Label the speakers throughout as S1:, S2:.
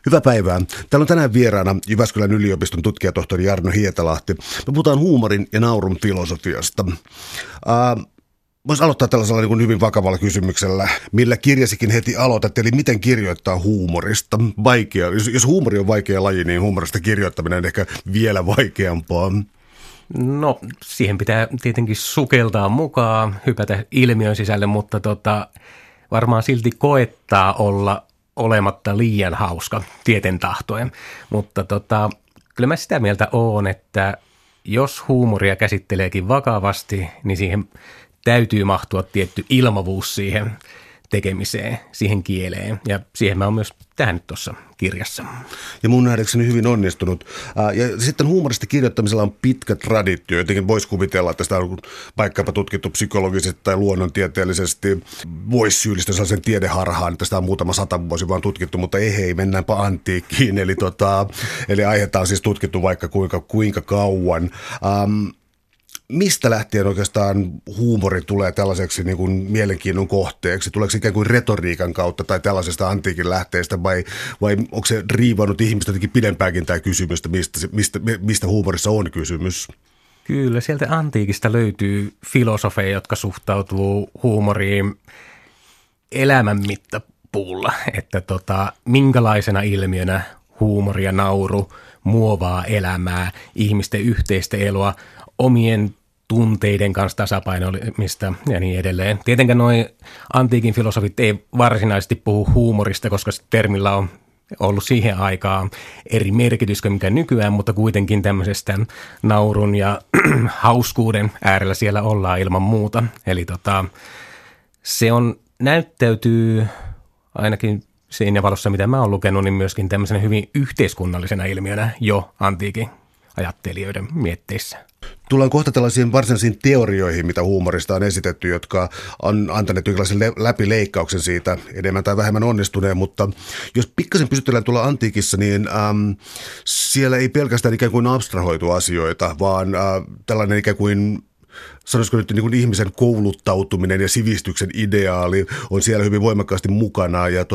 S1: Hyvää päivää. Täällä on tänään vieraana Jyväskylän yliopiston tutkijatohtori Jarno Hietalahti. Me puhutaan huumorin ja naurun filosofiasta. Voisi aloittaa tällaisella niin kuin hyvin vakavalla kysymyksellä, millä kirjasikin heti aloitat, eli miten kirjoittaa huumorista. Vaikea. Jos huumori on vaikea laji, niin huumorista kirjoittaminen on ehkä vielä vaikeampaa.
S2: No, siihen pitää tietenkin sukeltaa mukaan, hypätä ilmiön sisälle, mutta varmaan silti koettaa olla olematta liian hauska tieten tahtoen. Mutta kyllä mä sitä mieltä oon, että jos huumoria käsitteleekin vakavasti, niin siihen täytyy mahtua tietty ilmavuus siihen tekemiseen, siihen kieleen. Ja siihen mä oon myös tähän tuossa kirjassa.
S1: Ja mun nähdäkseni hyvin onnistunut. Ja sitten huumorista kirjoittamisella on pitkä traditio. Jotenkin voisi kuvitella, että sitä on vaikkapa tutkittu psykologisesti tai luonnontieteellisesti. Voisi syyllistää sellaisen tiedeharhaan, että sitä on muutama 100 vuosi vaan tutkittu, mutta ei, mennäänpä antiikkiin. Eli aihetta on siis tutkittu vaikka kuinka kauan. Mistä lähtien oikeastaan huumori tulee tällaiseksi niin kuin mielenkiinnon kohteeksi? Tuleeko se ikään kuin retoriikan kautta tai tällaisesta antiikin lähteestä vai onko se riivannut ihmistä jotenkin pidempäänkin tämä kysymys, mistä huumorissa on kysymys?
S2: Kyllä, sieltä antiikista löytyy filosofeja, jotka suhtautuu huumoriin elämän mittapuulla, että minkälaisena ilmiönä huumori ja nauru muovaa elämää, ihmisten yhteistä eloa, omien tunteiden kanssa tasapainoilemista ja niin edelleen. Tietenkään nuo antiikin filosofit ei varsinaisesti puhu huumorista, koska termillä on ollut siihen aikaan eri merkitys kuin mikä nykyään, mutta kuitenkin tämmöisestä naurun ja hauskuuden äärellä siellä ollaan ilman muuta. Eli se näyttäytyy ainakin siinä valossa, mitä mä oon lukenut, niin myöskin tämmöisenä hyvin yhteiskunnallisena ilmiönä jo antiikin ajattelijoiden mietteissä.
S1: Tullaan kohta tällaisiin varsinaisiin teorioihin, mitä huumorista on esitetty, jotka on antaneet jonkinlaisen läpileikkauksen siitä enemmän tai vähemmän onnistuneen, mutta jos pikkasen pysytellään tuolla antiikissa, niin siellä ei pelkästään ikään kuin abstrahoitu asioita, vaan tällainen ikään kuin sanoisiko nyt niin kuin ihmisen kouluttautuminen ja sivistyksen ideaali on siellä hyvin voimakkaasti mukana ja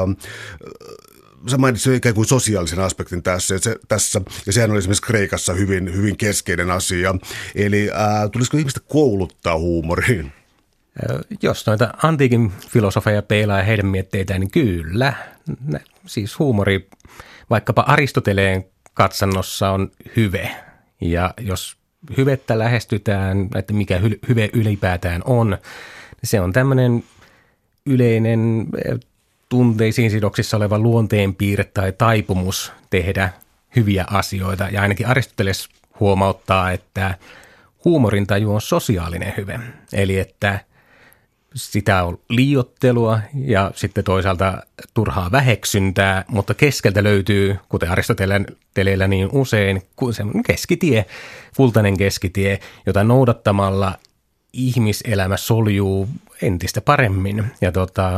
S1: sä mainitsit ikään kuin sosiaalisen aspektin tässä ja sehän oli esimerkiksi Kreikassa hyvin, hyvin keskeinen asia. Eli tulisiko ihmistä kouluttaa huumoriin?
S2: Jos noita antiikin filosofeja peilaa ja heidän mietteitään, niin kyllä. Siis huumori vaikkapa Aristoteleen katsannossa on hyve ja jos hyvettä lähestytään, että mikä hyve ylipäätään on, niin se on tämmöinen yleinen tunteisiin sidoksissa oleva luonteenpiirre tai taipumus tehdä hyviä asioita. Ja ainakin Aristoteles huomauttaa, että huumorintaju on sosiaalinen hyve. Eli että sitä on liioittelua ja sitten toisaalta turhaa väheksyntää, mutta keskeltä löytyy, kuten Aristoteleellä niin usein, semmoinen keskitie, kultainen keskitie, jota noudattamalla ihmiselämä soljuu entistä paremmin. Ja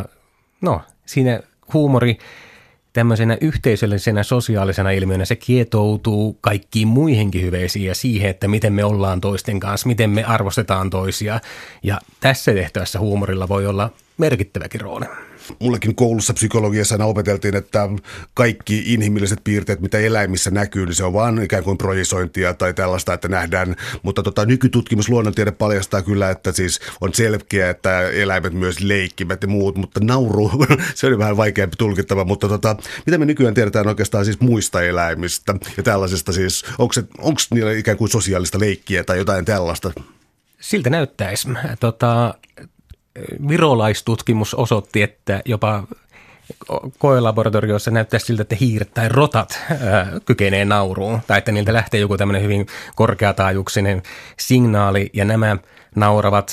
S2: siinä huumori tämmöisenä yhteisöllisenä sosiaalisena ilmiönä se kietoutuu kaikkiin muihinkin hyveisiin ja siihen, että miten me ollaan toisten kanssa, miten me arvostetaan toisia. Ja tässä tehtävässä huumorilla voi olla merkittäväkin rooli.
S1: Mullekin koulussa psykologiassa aina opeteltiin, että kaikki inhimilliset piirteet, mitä eläimissä näkyy, niin se on vaan ikään kuin projisointia tai tällaista, että nähdään. Mutta nykytutkimus luonnontiede paljastaa kyllä, että siis on selkeä, että eläimet myös leikkivät ja muut, mutta nauru, se on vähän vaikeampi tulkittava. Mutta mitä me nykyään tiedetään oikeastaan siis muista eläimistä ja tällaisesta siis, onko niillä ikään kuin sosiaalista leikkiä tai jotain tällaista?
S2: Siltä näyttäisi. Virolaistutkimus osoitti, että jopa koelaboratorioissa näyttää siltä, että hiiret tai rotat kykenee nauruun, tai että niiltä lähtee joku tämmöinen hyvin korkeataajuuksinen signaali, ja nämä nauravat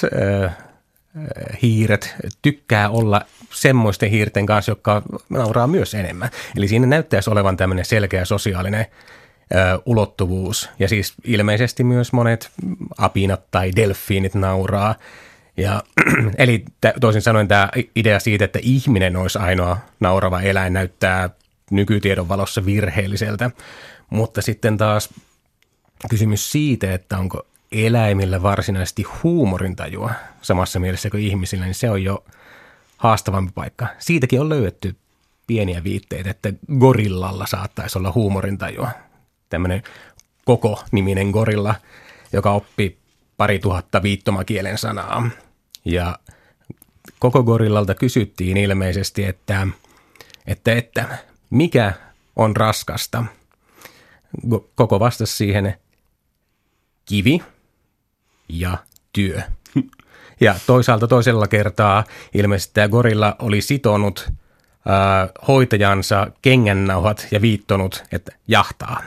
S2: hiiret tykkää olla semmoisten hiirten kanssa, jotka nauraa myös enemmän. Eli siinä näyttäisi olevan tämmöinen selkeä sosiaalinen ulottuvuus, ja siis ilmeisesti myös monet apinat tai delfiinit nauraa. Ja, eli toisin sanoen tämä idea siitä, että ihminen olisi ainoa naurava eläin, näyttää nykytiedon valossa virheelliseltä. Mutta sitten taas kysymys siitä, että onko eläimillä varsinaisesti huumorintajua samassa mielessä kuin ihmisillä, niin se on jo haastavampi paikka. Siitäkin on löydetty pieniä viitteitä, että gorillalla saattaisi olla huumorintajua. Tämmöinen Koko-niminen gorilla, joka oppi 2000 viittomakielen sanaa. Ja Koko gorillalta kysyttiin ilmeisesti, että mikä on raskasta. Koko vastasi siihen kivi ja työ. Ja toisaalta toisella kertaa ilmeisesti tämä gorilla oli sitonut hoitajansa kengännauhat ja viittonut, että jahtaa.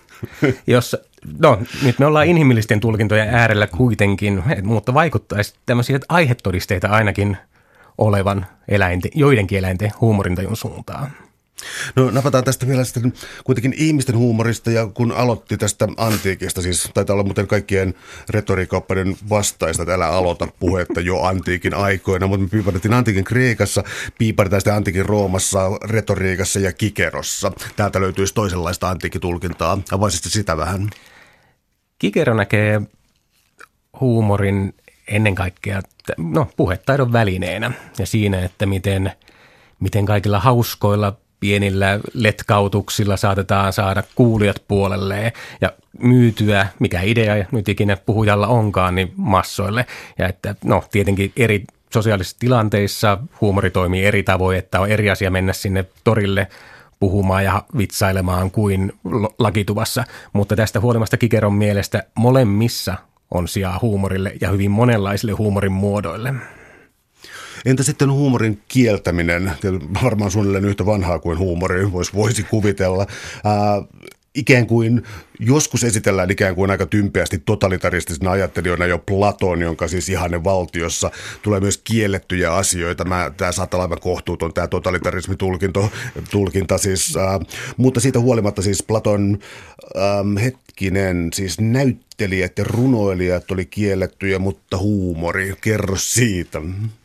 S2: Nyt me ollaan inhimillisten tulkintojen äärellä kuitenkin, mutta vaikuttaisi tämmöisiä aihetodisteita ainakin olevan joidenkin eläinten huumorintajun suuntaan.
S1: No napataan tästä vielä sitten kuitenkin ihmisten huumorista, ja kun aloitti tästä antiikista, siis taitaa olla muuten kaikkien retoriikkaoppaiden vastaista, että älä aloita puhetta jo antiikin aikoina, mutta me piipatettiin antiikin Kreikassa, piipatetaan sitten antiikin Roomassa, retoriikassa ja Kikerossa. Täältä löytyisi toisenlaista antiikkitulkintaa. Avaisitte sitä vähän?
S2: Kikero näkee huumorin ennen kaikkea puhetaidon välineenä ja siinä, että miten kaikilla hauskoilla pienillä letkautuksilla saatetaan saada kuulijat puolelleen ja myytyä, mikä idea nyt ikinä puhujalla onkaan, niin massoille. Ja että tietenkin eri sosiaalisissa tilanteissa huumori toimii eri tavoin, että on eri asia mennä sinne torille puhumaan ja vitsailemaan kuin lakituvassa. Mutta tästä huolimatta Kikeron mielestä molemmissa on sijaa huumorille ja hyvin monenlaisille huumorin muodoille.
S1: Entä sitten huumorin kieltäminen? Varmaan suunnilleen yhtä vanhaa kuin huumori voisi kuvitella. Ikään kuin joskus esitellään ikään kuin aika tympeästi totalitaristisena ajattelijana jo Platon, jonka siis ihanne valtiossa tulee myös kiellettyjä asioita. Tämä saattaa olla aivan kohtuuton, tämä totalitarismitulkinta siis. Mutta siitä huolimatta siis Platon siis näyttelijät ja runoilijat oli kiellettyjä, mutta huumori. Kerro siitä.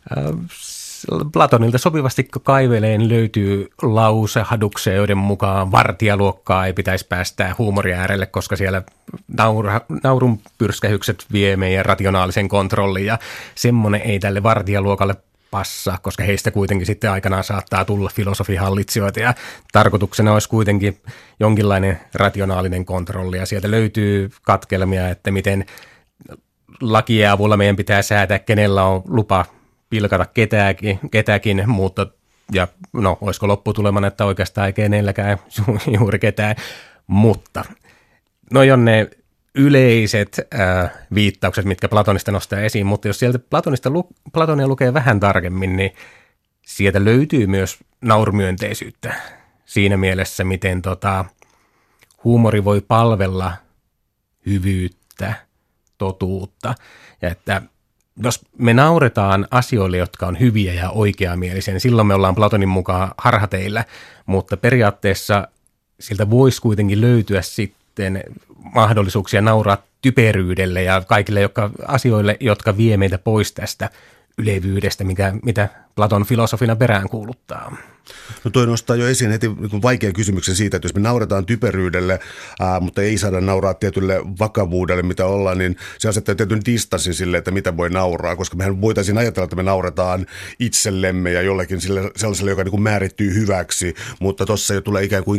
S2: Platonilta sopivasti kaiveleen löytyy lausehduksia, joiden mukaan vartijaluokkaa ei pitäisi päästää huumorin äärelle, koska siellä naurun pyrskähykset vie meidän rationaalisen kontrollin ja semmoinen ei tälle vartijaluokalle passaa, koska heistä kuitenkin sitten aikanaan saattaa tulla filosofihallitsijoita ja tarkoituksena olisi kuitenkin jonkinlainen rationaalinen kontrolli ja sieltä löytyy katkelmia, että miten lakien avulla meidän pitää säätää, kenellä on lupa pilkata ketäkin, mutta olisiko lopputulemana, että oikeastaan ei kenelläkään juuri ketään, mutta on ne yleiset viittaukset, mitkä Platonista nostaa esiin, mutta jos sieltä Platonia lukee vähän tarkemmin, niin sieltä löytyy myös naurumyönteisyyttä siinä mielessä, miten huumori voi palvella hyvyyttä, totuutta ja että jos me nauretaan asioille, jotka on hyviä ja oikeamielisiä, niin silloin me ollaan Platonin mukaan harhateillä, mutta periaatteessa siltä voisi kuitenkin löytyä sitten mahdollisuuksia nauraa typeryydelle ja kaikille asioille, jotka vie meitä pois tästä ylevyydestä, mitä Platon filosofina peräänkuuluttaa.
S1: No toi nostaa jo esiin heti vaikean kysymyksen siitä, että jos me naurataan typeryydelle, mutta ei saada nauraa tietylle vakavuudelle, mitä ollaan, niin se asettaa tietyn distanssin sille, että mitä voi nauraa, koska mehän voitaisiin ajatella, että me naurataan itsellemme ja jollekin sellaiselle, joka niin kuin määrittyy hyväksi, mutta tuossa jo tulee ikään kuin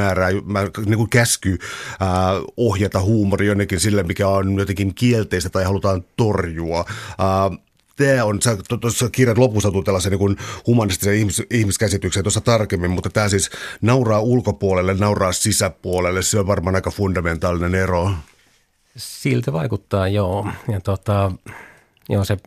S1: käsky ohjata huumori jonnekin sille, mikä on jotenkin kielteistä tai halutaan torjua. Tämä on, tuossa kirjan lopussa tuu tällaisen niin humanistisen ihmiskäsityksen tuossa tarkemmin, mutta tämä siis nauraa ulkopuolelle, nauraa sisäpuolelle, se on varmaan aika fundamentaalinen ero.
S2: Siltä vaikuttaa, joo. Ja se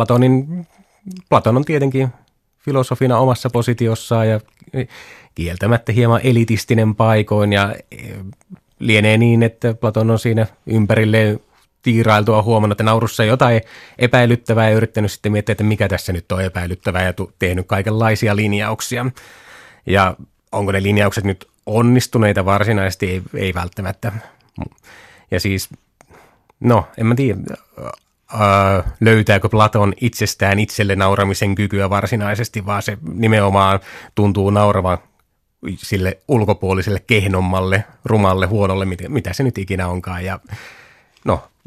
S2: Platon on tietenkin filosofina omassa positiossaan ja kieltämättä hieman elitistinen paikoin ja lienee niin, että Platon on siinä ympärilleen tiirailtua huomannut, että naurussa on jotain epäilyttävää ja yrittänyt sitten miettiä, että mikä tässä nyt on epäilyttävää ja tehnyt kaikenlaisia linjauksia. Ja onko ne linjaukset nyt onnistuneita varsinaisesti? Ei välttämättä. Ja siis, en mä tiedä, löytääkö Platon itsestään itselle nauramisen kykyä varsinaisesti, vaan se nimenomaan tuntuu nauravan sille ulkopuoliselle kehnommalle, rumalle, huonolle, mitä se nyt ikinä onkaan. Ja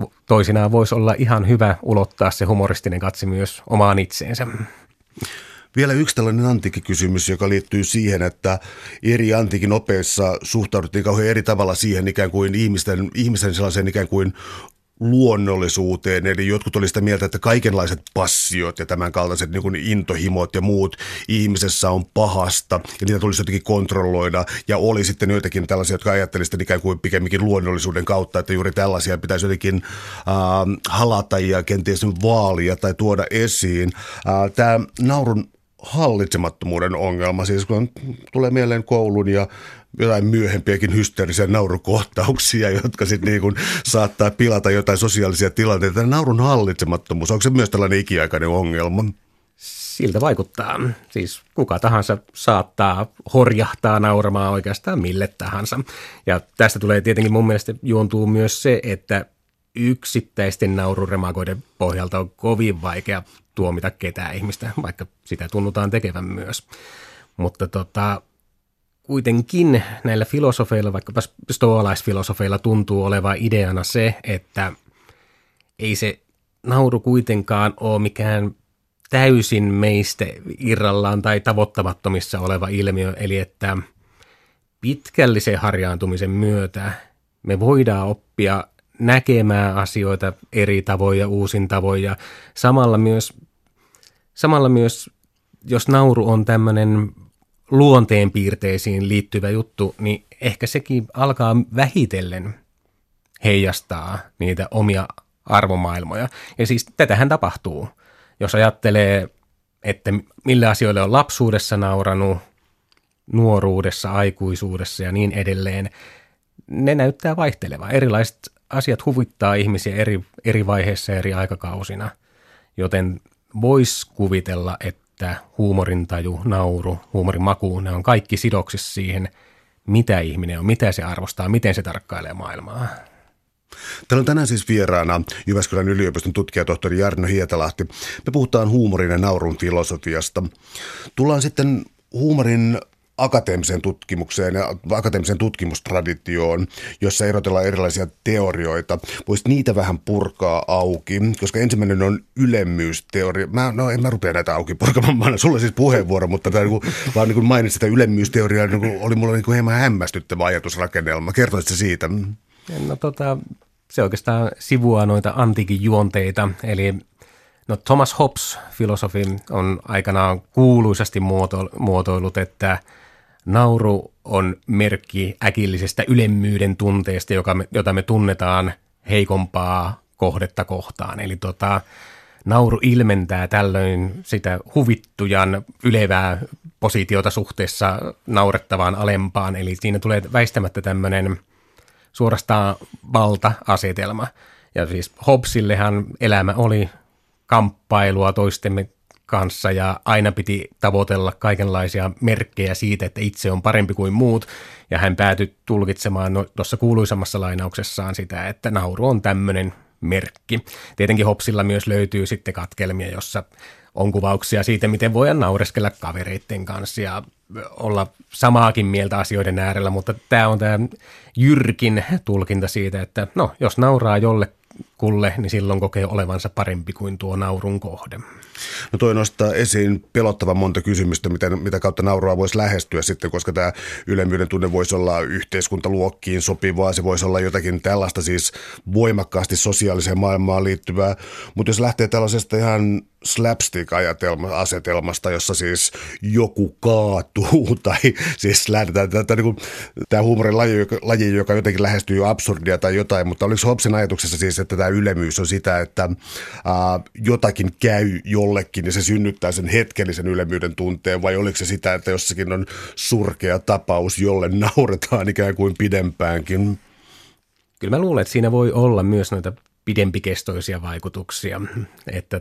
S2: toisinaan voisi olla ihan hyvä ulottaa se humoristinen katse myös omaan itseensä.
S1: Vielä yksi tällainen antiikkikysymys, joka liittyy siihen, että eri antiikin opeissa suhtauduttiin kauhean eri tavalla siihen ikään kuin ihmisten sellaiseen ikään kuin luonnollisuuteen. Eli jotkut oli sitä mieltä, että kaikenlaiset passiot ja tämän kaltaiset niin kuin intohimot ja muut ihmisessä on pahasta ja niitä tulisi jotenkin kontrolloida. Ja oli sitten joitakin tällaisia, jotka ajattelivat sitä ikään kuin pikemminkin luonnollisuuden kautta, että juuri tällaisia pitäisi jotenkin halata ja kenties vaalia tai tuoda esiin. Tämä naurun hallitsemattomuuden ongelma, siis kun tulee mieleen koulun ja jotain myöhempiäkin hysteerisiä naurukohtauksia, jotka sitten niin kuin saattaa pilata jotain sosiaalisia tilanteita. Naurun hallitsemattomuus, onko se myös tällainen ikiaikainen ongelma?
S2: Siltä vaikuttaa. Siis kuka tahansa saattaa horjahtaa nauramaan oikeastaan mille tahansa. Ja tästä tulee tietenkin mun mielestä juontuu myös se, että yksittäisten naururemakoiden pohjalta on kovin vaikea tuomita ketään ihmistä, vaikka sitä tunnutaan tekevän myös. Mutta kuitenkin näillä filosofeilla, vaikkapa stoalaisfilosofeilla tuntuu olevan ideana se, että ei se nauru kuitenkaan ole mikään täysin meistä irrallaan tai tavoittamattomissa oleva ilmiö, eli että pitkällisen harjaantumisen myötä me voidaan oppia näkemään asioita eri tavoin ja uusin tavoin ja samalla myös jos nauru on tämmöinen luonteenpiirteisiin liittyvä juttu, niin ehkä sekin alkaa vähitellen heijastaa niitä omia arvomaailmoja. Ja siis tätähän tapahtuu, jos ajattelee, että millä asioille on lapsuudessa nauranut, nuoruudessa, aikuisuudessa ja niin edelleen. Ne näyttää vaihtelevan. Erilaiset asiat huvittaa ihmisiä eri vaiheissa ja eri aikakausina, joten voisi kuvitella, että huumorintaju, nauru, huumorin maku, ne on kaikki sidoksissa siihen, mitä ihminen on, mitä se arvostaa, miten se tarkkailee maailmaa.
S1: Täällä on tänään siis vieraana Jyväskylän yliopiston tutkijatohtori Jarno Hietalahti. Me puhutaan huumorin ja naurun filosofiasta. Tullaan sitten huumorin akateemiseen tutkimukseen ja akateemiseen tutkimustraditioon, jossa erotellaan erilaisia teorioita. Voisit niitä vähän purkaa auki, koska ensimmäinen on ylemmyysteoria. En mä rupea näitä auki purkamaan, mä annan sulle siis puheenvuoro, mutta tämä vaan niin kuin mainitsit sitä ylemmyysteoriaa, niin oli mulla niin hieman hämmästyttävä ajatusrakennelma. Kertoisitko siitä?
S2: No se oikeastaan sivuaa noita antiikin juonteita, eli Thomas Hobbes, filosofi, on aikanaan kuuluisasti muotoillut, että nauru on merkki äkillisestä ylemmyyden tunteesta, jota me tunnetaan heikompaa kohdetta kohtaan. Eli nauru ilmentää tällöin sitä huvittujan ylevää positiota suhteessa naurettavaan alempaan. Eli siinä tulee väistämättä tämmöinen suorastaan valta-asetelma. Ja siis Hobbesillehan elämä oli kamppailua toistemme kanssa ja aina piti tavoitella kaikenlaisia merkkejä siitä, että itse on parempi kuin muut. Ja hän päätyi tulkitsemaan tuossa kuuluisammassa lainauksessaan sitä, että nauru on tämmöinen merkki. Tietenkin Hobbesilla myös löytyy sitten katkelmia, jossa on kuvauksia siitä, miten voidaan naureskella kavereiden kanssa ja olla samaakin mieltä asioiden äärellä, mutta tämä on tämä jyrkin tulkinta siitä, että jos nauraa jollekulle, niin silloin kokee olevansa parempi kuin tuo naurun kohde.
S1: No toi nostaa esiin pelottavan monta kysymystä, mitä kautta naurua voisi lähestyä sitten, koska tämä ylemmyyden tunne voisi olla yhteiskuntaluokkiin sopivaa, se voisi olla jotakin tällaista siis voimakkaasti sosiaaliseen maailmaan liittyvää, mutta jos lähtee tällaisesta ihan slapstick-asetelmasta, jossa siis joku kaatuu tai siis lähdetään tämä huumorin laji, joka jotenkin lähestyy jo absurdia tai jotain, mutta oliko Hobbesin ajatuksessa siis, että tämä ylemmyys on sitä, että jotakin käy jollekin ja se synnyttää sen hetkellisen ylemmyyden tunteen, vai oliko se sitä, että jossakin on surkea tapaus, jolle nauretaan ikään kuin pidempäänkin?
S2: Kyllä mä luulen, että siinä voi olla myös noita pidempikestoisia vaikutuksia, että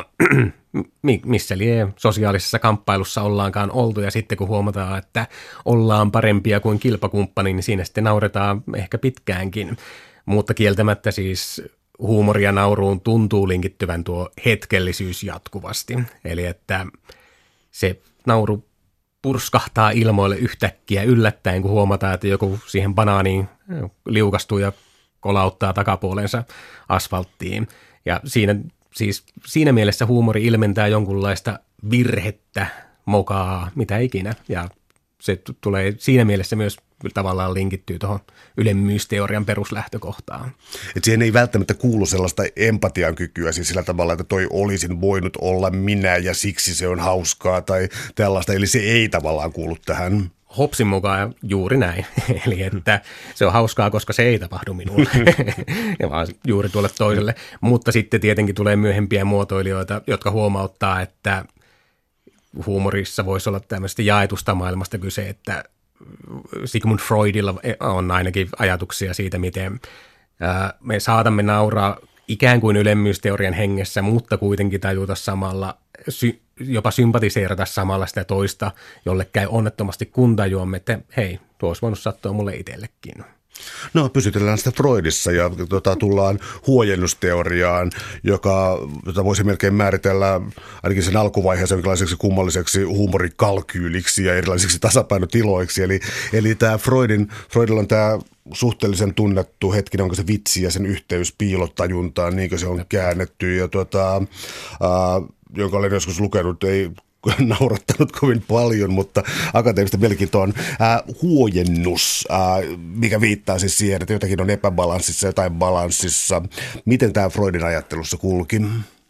S2: missä lie sosiaalisessa kamppailussa ollaankaan oltu ja sitten kun huomataan, että ollaan parempia kuin kilpakumppani, niin siinä sitten nauretaan ehkä pitkäänkin, mutta kieltämättä siis huumori ja nauruun tuntuu linkittyvän tuo hetkellisyys jatkuvasti, eli että se nauru purskahtaa ilmoille yhtäkkiä yllättäen, kun huomataan, että joku siihen banaaniin liukastuu ja kolauttaa takapuolensa asfalttiin. Ja siinä mielessä huumori ilmentää jonkunlaista virhettä, mokaa, mitä ikinä. Ja se tulee siinä mielessä myös tavallaan linkittyy tuohon ylemmyysteorian peruslähtökohtaan.
S1: Et siihen ei välttämättä kuulu sellaista empatian kykyä, siis sillä tavalla, että toi olisin voinut olla minä ja siksi se on hauskaa tai tällaista, eli se ei tavallaan kuulu tähän.
S2: Hobbesin mukaan juuri näin, eli että se on hauskaa, koska se ei tapahdu minulle, ja vaan juuri tuolle toiselle. Mutta sitten tietenkin tulee myöhempiä muotoilijoita, jotka huomauttaa, että huumorissa voisi olla tämmöistä jaetusta maailmasta kyse, että Sigmund Freudilla on ainakin ajatuksia siitä, miten me saatamme nauraa ikään kuin ylemmyysteorian hengessä, mutta kuitenkin tajuta samalla, jopa sympatiseerata samalla sitä toista, jolle käy onnettomasti kun tajuamme, että hei, tuo olisi voinut sattua mulle itsellekin.
S1: No pysytellään sitä Freudissa ja tullaan huojennusteoriaan, jota voisi melkein määritellä ainakin sen alkuvaiheessa jonkinlaiseksi kummalliseksi huumorikalkyyliksi ja erilaisiksi tasapainotiloiksi. Eli tämä Freudilla on tämä suhteellisen tunnettu hetki, onko se vitsi ja sen yhteys piilotajuntaan, niin kuin se on käännetty ja jonka olen joskus lukenut, ei naurattanut kovin paljon, mutta akateemista mielenkiintoa on huojennus, mikä viittaa siis siihen, että jotakin on epäbalanssissa, jotain balanssissa. Miten tämä Freudin ajattelussa kulki?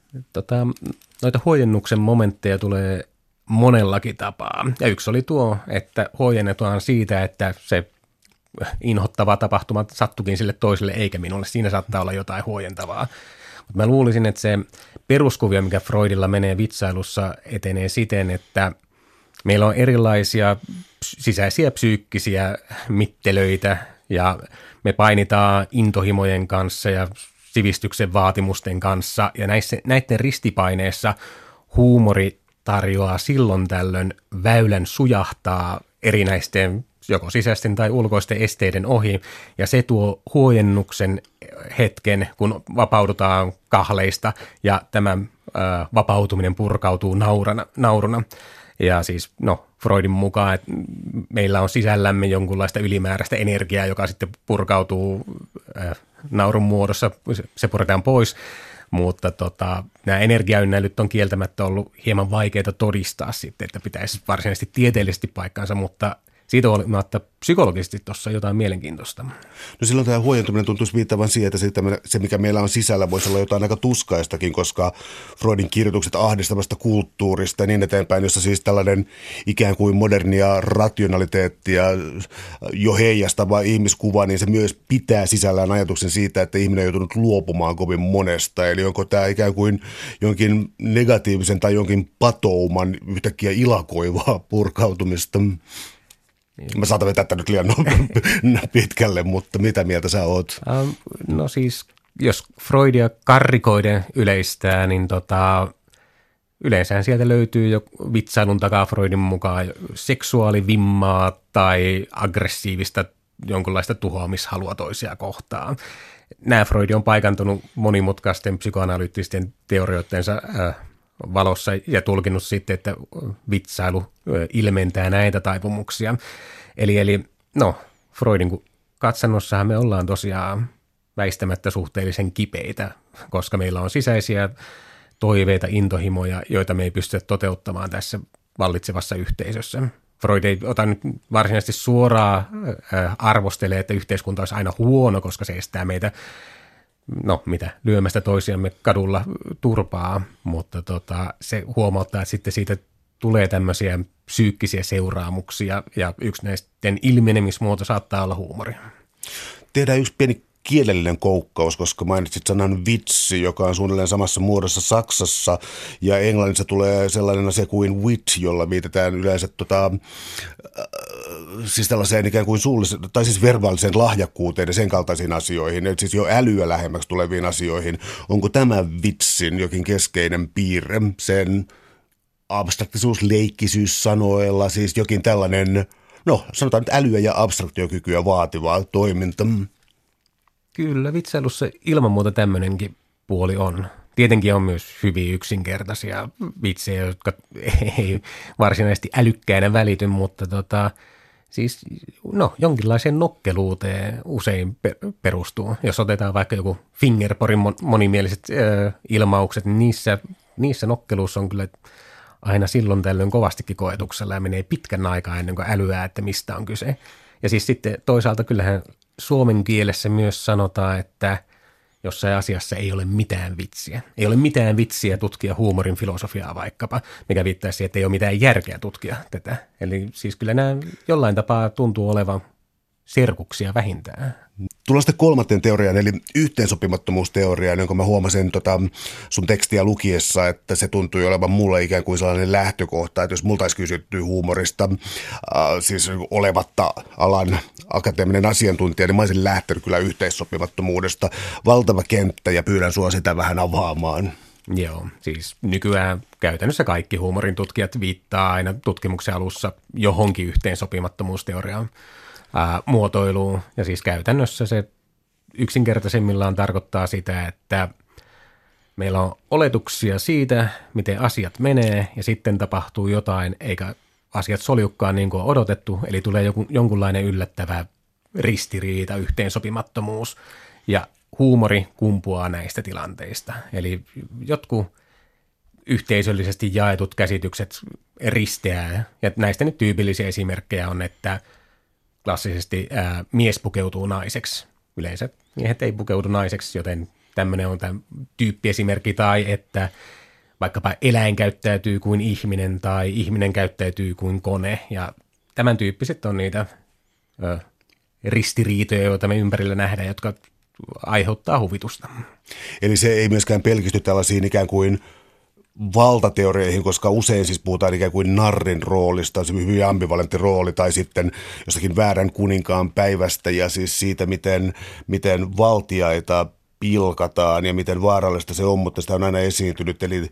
S2: Noita huojennuksen momentteja tulee monellakin tapaa. Ja yksi oli tuo, että huojennetaan siitä, että se inhottava tapahtuma sattukin sille toiselle eikä minulle. Siinä saattaa olla jotain huojentavaa. Mutta mä luulisin, että se peruskuvio, mikä Freudilla menee vitsailussa, etenee siten, että meillä on erilaisia sisäisiä psyykkisiä mittelöitä ja me painitaan intohimojen kanssa ja sivistyksen vaatimusten kanssa ja näiden ristipaineessa huumori tarjoaa silloin tällöin väylän sujahtaa erinäisten joko sisäisten tai ulkoisten esteiden ohi, ja se tuo huojennuksen hetken, kun vapaudutaan kahleista, ja tämä vapautuminen purkautuu nauruna. Ja siis, Freudin mukaan, että meillä on sisällämme jonkunlaista ylimääräistä energiaa, joka sitten purkautuu naurun muodossa, se puretaan pois, mutta nämä energiaynnäilyt on kieltämättä ollut hieman vaikeita todistaa sitten, että pitäisi varsinaisesti tieteellisesti paikkansa, mutta siitä olematta psykologisesti tuossa jotain mielenkiintoista.
S1: No silloin tämä huojentuminen tuntuisi viittavan siihen, että se mikä meillä on sisällä voisi olla jotain aika tuskaistakin, koska Freudin kirjoitukset ahdistavasta kulttuurista ja niin eteenpäin, jossa siis tällainen ikään kuin modernia rationaliteettia jo heijastava ihmiskuva, niin se myös pitää sisällään ajatuksen siitä, että ihminen on joutunut luopumaan kovin monesta. Eli onko tämä ikään kuin jonkin negatiivisen tai jonkin patouman yhtäkkiä ilakoivaa purkautumista? Mä saatan vetää nyt liian pitkälle, mutta mitä mieltä sä oot?
S2: No siis, jos Freudia karrikoiden yleistää, niin yleensä sieltä löytyy jo vitsailun takaa Freudin mukaan seksuaalivimmaa tai aggressiivista jonkunlaista tuhoamishalua toisia kohtaan. Nämä Freud on paikantunut monimutkaisten psykoanalyyttisten teorioittensa valossa ja tulkinnut sitten, että vitsailu ilmentää näitä taipumuksia. Eli Freudin katsannossahan me ollaan tosiaan väistämättä suhteellisen kipeitä, koska meillä on sisäisiä toiveita, intohimoja, joita me ei pystytä toteuttamaan tässä vallitsevassa yhteisössä. Freud ei ota nyt varsinaisesti suoraan arvostelee, että yhteiskunta olisi aina huono, koska se estää meitä lyömästä toisiamme kadulla turpaa, mutta se huomauttaa, että sitten siitä tulee tämmöisiä psyykkisiä seuraamuksia ja yksi näisten ilmenemismuoto saattaa olla huumori.
S1: Tehdään yksi pieni kielellinen koukkaus, koska mainitsit sanan vitsi, joka on suunnilleen samassa muodossa Saksassa ja englannissa tulee sellainen asia kuin wit, jolla viitetään yleensä siis tällaiseen ikään kuin tai siis verbaaliseen lahjakkuuteen ja sen kaltaisiin asioihin, siis jo älyä lähemmäksi tuleviin asioihin. Onko tämä vitsin jokin keskeinen piirre, sen abstraktisuus, leikkisyys sanoilla, siis jokin tällainen, sanotaan nyt älyä ja abstraktiokykyä vaativaa toiminta?
S2: Kyllä, vitsailussa ilman muuta tämmöinenkin puoli on. Tietenkin on myös hyvin yksinkertaisia vitsejä, jotka ei varsinaisesti älykkäänä välity, mutta siis jonkinlaiseen nokkeluuteen usein perustuu. Jos otetaan vaikka joku Fingerporin monimieliset ilmaukset, niin niissä nokkeluissa on kyllä aina silloin tällöin kovastikin koetuksella ja menee pitkän aikaa ennen kuin älyää, että mistä on kyse. Ja siis sitten toisaalta kyllähän suomen kielessä myös sanotaan, että jossain asiassa ei ole mitään vitsiä. Ei ole mitään vitsiä tutkia huumorin filosofiaa vaikkapa, mikä viittaisi siihen, että ei ole mitään järkeä tutkia tätä. Eli siis kyllä nämä jollain tapaa tuntuu olevan serkuksia vähintään.
S1: Tullaan sitten kolmanteen teoriaan, eli yhteensopimattomuusteoriaan, jonka mä huomasin sun tekstiä lukiessa, että se tuntui olevan mulle ikään kuin sellainen lähtökohta, että jos multa olisi kysytty huumorista, siis olevatta alan akateeminen asiantuntija, niin mä olisin lähtenyt kyllä yhteensopimattomuudesta. Valtava kenttä ja pyydän sua sitä vähän avaamaan.
S2: Joo, siis nykyään käytännössä kaikki huumorin tutkijat viittaa aina tutkimuksen alussa johonkin yhteensopimattomuusteoriaan. Muotoiluun. Ja siis käytännössä se yksinkertaisimmillaan tarkoittaa sitä, että meillä on oletuksia siitä, miten asiat menee ja sitten tapahtuu jotain, eikä asiat soljukkaan niin kuin on odotettu, eli tulee jonkunlainen yllättävä ristiriita, yhteensopimattomuus ja huumori kumpuaa näistä tilanteista. Eli jotkut yhteisöllisesti jaetut käsitykset risteää ja näistä nyt tyypillisiä esimerkkejä on, että klassisesti mies pukeutuu naiseksi. Yleensä miehet ei pukeudu naiseksi, joten tämmöinen on tämä tyyppiesimerkki. Tai että vaikkapa eläin käyttäytyy kuin ihminen tai ihminen käyttäytyy kuin kone. Ja tämän tyyppiset on niitä ristiriitoja, joita me ympärillä nähdään, jotka aiheuttaa huvitusta.
S1: Eli se ei myöskään pelkisty tällaisiin ikään kuin valtateorioihin, koska usein siis puhutaan ikään kuin narrin roolista, se on hyvin ambivalentti rooli, tai sitten jostakin väärän kuninkaan päivästä, ja siis siitä, miten valtiaita pilkataan ja miten vaarallista se on, mutta sitä on aina esiintynyt, eli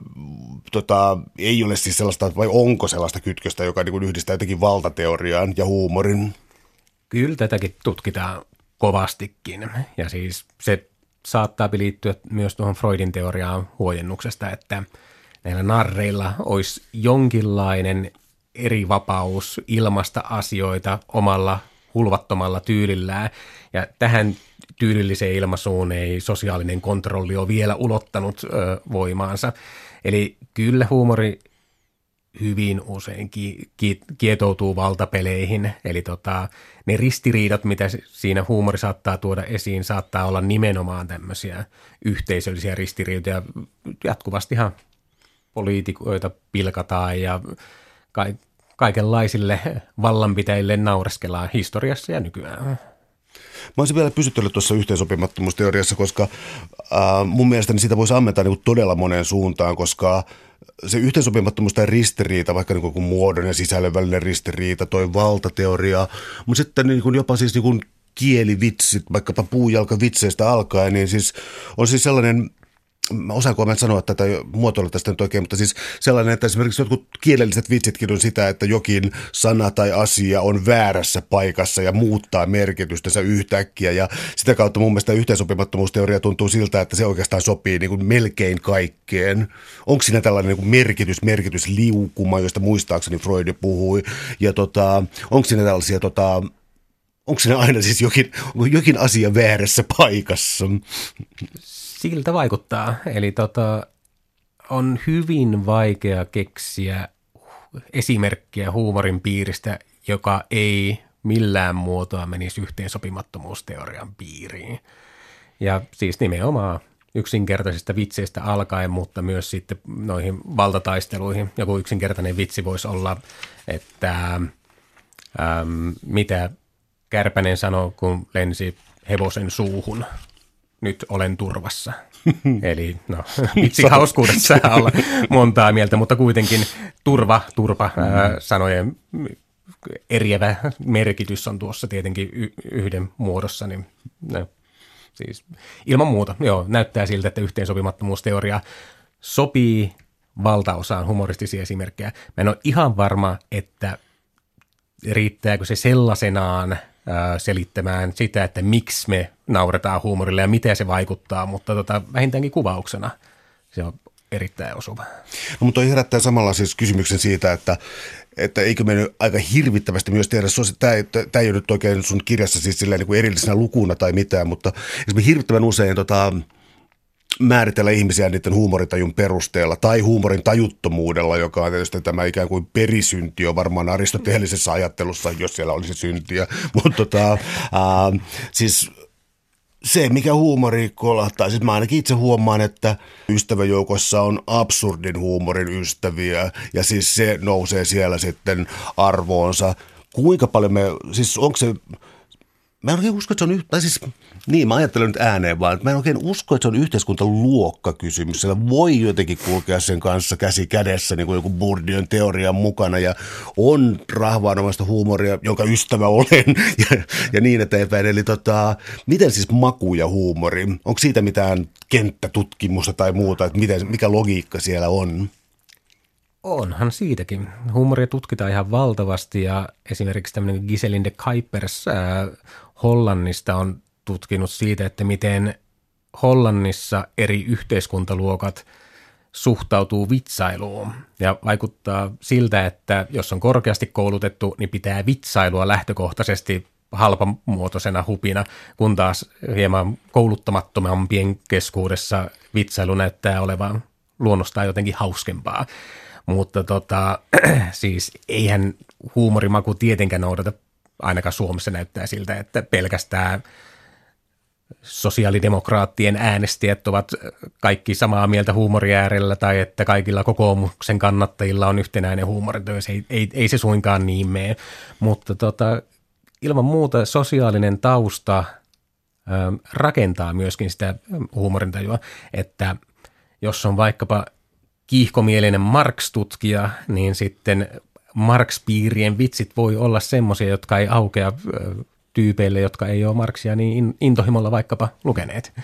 S1: ei ole siis sellaista, vai onko sellaista kytköstä, joka niin kuin yhdistää jotenkin valtateoriaan ja huumorin?
S2: Kyllä tätäkin tutkitaan kovastikin, ja siis se saattaa liittyä myös tuohon Freudin teoriaan huojennuksesta, että näillä narreilla olisi jonkinlainen eri vapaus ilmaista asioita omalla hulvattomalla tyylillään. Ja tähän tyylilliseen ilmaisuun ei sosiaalinen kontrolli ole vielä ulottanut voimaansa. Eli kyllä huumori hyvin usein kietoutuu valtapeleihin, eli ne ristiriidat, mitä siinä huumori saattaa tuoda esiin, saattaa olla nimenomaan tämmöisiä yhteisöllisiä ristiriitoja. Jatkuvastihan poliitikoita pilkataan ja kaikenlaisille vallanpitäjille naureskellaan historiassa ja nykyään.
S1: Mä olisin vielä pysytellyt tuossa yhteensopimattomuusteoriassa, koska mun mielestäni sitä voisi ammentaa niin kuin todella moneen suuntaan, koska se yhteensopimattomuus tai ristiriita, vaikka niin kuin muodon ja sisällön välinen ristiriita, toi valtateoria, mutta sitten niin kuin jopa siis niin kuin kielivitsit, vaikkapa puujalkavitseistä alkaen, niin siis on siis sellainen, osaanko mä sanoa tätä muotoilla tästä nyt oikein, mutta siis sellainen, että esimerkiksi jotkut kielelliset vitsitkin on sitä, että jokin sana tai asia on väärässä paikassa ja muuttaa merkitystänsä yhtäkkiä, ja sitä kautta mun mielestä yhteensopimattomuusteoria tuntuu siltä, että se oikeastaan sopii niin kuin melkein kaikkeen. Onko siinä tällainen niin kuin merkitysliukuma, josta muistaakseni Freud puhui, ja onko siinä tällaisia, onko siinä aina siis jokin asia väärässä paikassa?
S2: Siltä vaikuttaa. Eli on hyvin vaikea keksiä esimerkkiä huumorin piiristä, joka ei millään muotoa menisi yhteensopimattomuusteorian piiriin. Ja siis nimenomaan yksinkertaisista vitseistä alkaen, mutta myös sitten noihin valtataisteluihin. Joku yksinkertainen vitsi voisi olla, että mitä Kärpänen sanoo, kun lensi hevosen suuhun. Nyt olen turvassa. Eli vitsi hauskuudessa saa olla montaa mieltä, mutta kuitenkin sanojen eriävä merkitys on tuossa tietenkin yhden muodossa. Niin, siis ilman muuta, näyttää siltä, että yhteensopimattomuusteoria sopii valtaosaan humoristisia esimerkkejä. Mä en ole ihan varma, että riittääkö se sellaisenaan selittämään sitä, että miksi me nauretaan huumorille ja miten se vaikuttaa, mutta vähintäänkin kuvauksena se on erittäin osuva.
S1: No, mutta herättää samalla siis kysymyksen siitä, että eikö me aika hirvittävästi myös tehdä, tämä ei ole nyt oikein sun kirjassa siis silleen niin kuin erillisenä lukuna tai mitään, mutta me hirvittävän usein määritellä ihmisiä niiden huumorintajun perusteella tai huumorin tajuttomuudella, joka on tietysti tämä ikään kuin perisynti on varmaan aristoteellisessa ajattelussa, jos siellä olisi syntiä, mutta siis se, mikä huumori kolahtaa, siis mä ainakin itse huomaan, että ystäväjoukossa on absurdin huumorin ystäviä ja siis se nousee siellä sitten arvoonsa. Kuinka paljon siis onko se, mä en oikein usko, että se on, mä ajattelen nyt ääneen vaan, että mä en oikein usko, että se on yhteiskuntaluokkakysymys. Siellä voi jotenkin kulkea sen kanssa käsi kädessä, niin kuin joku Bourdieu'n teorian mukana, ja on rahvaanomaista huumoria, jonka ystävä olen, ja niin eteenpäin. Eli miten siis maku ja huumori? Onko siitä mitään kenttätutkimusta tai muuta, että mikä logiikka siellä on?
S2: Onhan siitäkin. Huumoria tutkitaan ihan valtavasti ja esimerkiksi tämmöinen Giselinde Kuipers Hollannista on tutkinut siitä, että miten Hollannissa eri yhteiskuntaluokat suhtautuu vitsailuun. Ja vaikuttaa siltä, että jos on korkeasti koulutettu, niin pitää vitsailua lähtökohtaisesti halpamuotoisena hupina, kun taas hieman kouluttamattomampien keskuudessa vitsailu näyttää olevan luonnostaan jotenkin hauskempaa. Mutta siis eihän huumorimaku tietenkään noudata, ainakaan Suomessa näyttää siltä, että pelkästään sosiaalidemokraattien äänestäjät ovat kaikki samaa mieltä huumorin äärellä tai että kaikilla kokoomuksen kannattajilla on yhtenäinen huumorityö. Ei se suinkaan niin mene, mutta ilman muuta sosiaalinen tausta rakentaa myöskin sitä huumorintajua, että jos on vaikkapa kiihkomielinen Marx-tutkija, niin sitten Marx-piirien vitsit voi olla semmoisia, jotka ei aukea tyypeille, jotka ei ole Marxia niin intohimolla vaikkapa lukeneet.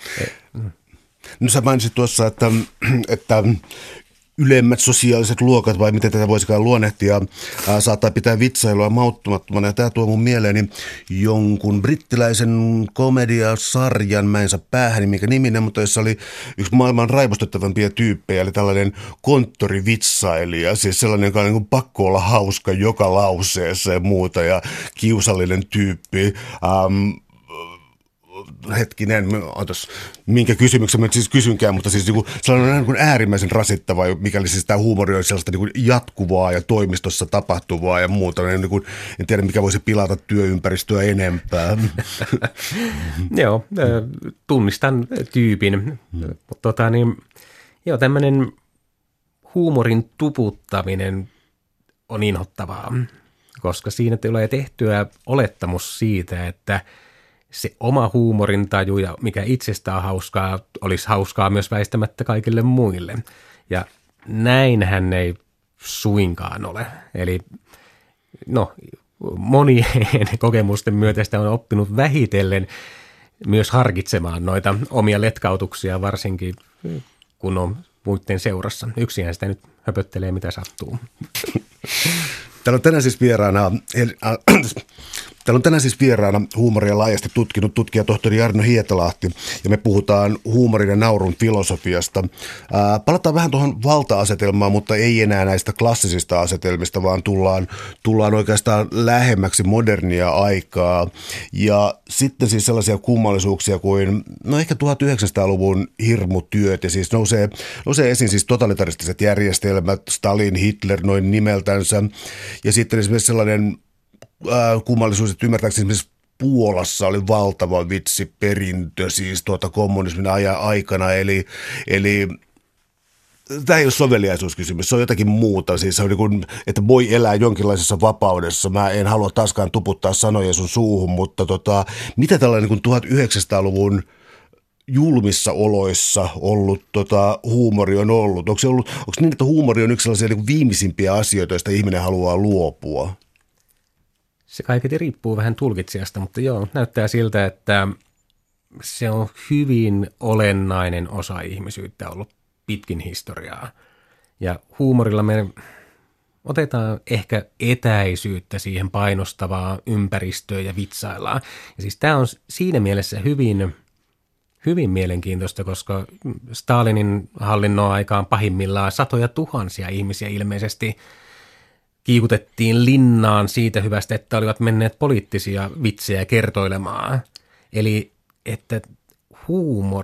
S1: No sä mainitsit tuossa, että ylemmät sosiaaliset luokat, vai miten tätä voisikaan luonnehtia, saattaa pitää vitsailua mauttumattomana. Ja tämä tuo mun mieleeni jonkun brittiläisen komediasarjan, mä en saa päähän, minkä niminen, mutta jossa oli yksi maailman raivostuttavimpia tyyppejä, eli tällainen konttorivitsailija, siis sellainen, joka on niin kuin pakko olla hauska joka lauseessa ja muuta, ja kiusallinen tyyppi. Hetkinen, minkä kysymyksen mä nyt siis kysynkään, mutta siis niin sellainen niin äärimmäisen rasittava, mikäli siis tämä huumori on sellaista niin jatkuvaa ja toimistossa tapahtuvaa ja muuta. Niin kuin, en tiedä, mikä voisi pilata työympäristöä enempää.
S2: Joo, tunnistan tyypin. Tämmöinen huumorin tuputtaminen on inhottavaa, koska siinä tulee tehtyä olettamus siitä, että se oma huumorintaju ja mikä itsestään hauskaa, olisi hauskaa myös väistämättä kaikille muille. Ja näinhän ei suinkaan ole. Eli monien kokemusten myötä sitä on oppinut vähitellen myös harkitsemaan noita omia letkautuksia, varsinkin kun on muiden seurassa. Yksinhän sitä nyt höpöttelee mitä sattuu.
S1: Täällä on tänään siis vieraana huumoria laajasti tutkinut tutkija tohtori Jarno Hietalahti, ja me puhutaan huumorin ja naurun filosofiasta. Palataan vähän tuohon valta-asetelmaan, mutta ei enää näistä klassisista asetelmista, vaan tullaan oikeastaan lähemmäksi modernia aikaa. Ja sitten siis sellaisia kummallisuuksia kuin, ehkä 1900-luvun hirmutyöt, ja siis nousee esiin siis totalitaristiset järjestelmät, Stalin, Hitler, noin nimeltänsä, ja sitten esimerkiksi sellainen kummallisuus, että ymmärtääkseni esimerkiksi Puolassa oli valtava vitsiperintö siis kommunismin aikana, eli tämä ei ole soveliaisuuskysymys, se on jotakin muuta, siis se on niin kuin, että voi elää jonkinlaisessa vapaudessa. Mä en halua taaskaan tuputtaa sanoja sun suuhun, mutta mitä tällainen niin kuin 1900-luvun julmissa oloissa ollut huumori on ollut? Onko niin, että huumori on yksi sellaisia niin kuin viimeisimpiä asioita, joista ihminen haluaa luopua?
S2: Se kaiketi riippuu vähän tulkitsijasta, mutta joo, näyttää siltä, että se on hyvin olennainen osa ihmisyyttä ollut pitkin historiaa. Ja huumorilla me otetaan ehkä etäisyyttä siihen painostavaan ympäristöön ja vitsaillaan. Ja siis tämä on siinä mielessä hyvin mielenkiintoista, koska Stalinin hallinnon aikaan pahimmillaan satoja tuhansia ihmisiä ilmeisesti kiikutettiin linnaan siitä hyvästä, että olivat menneet poliittisia vitsejä kertoilemaan. Eli että huumori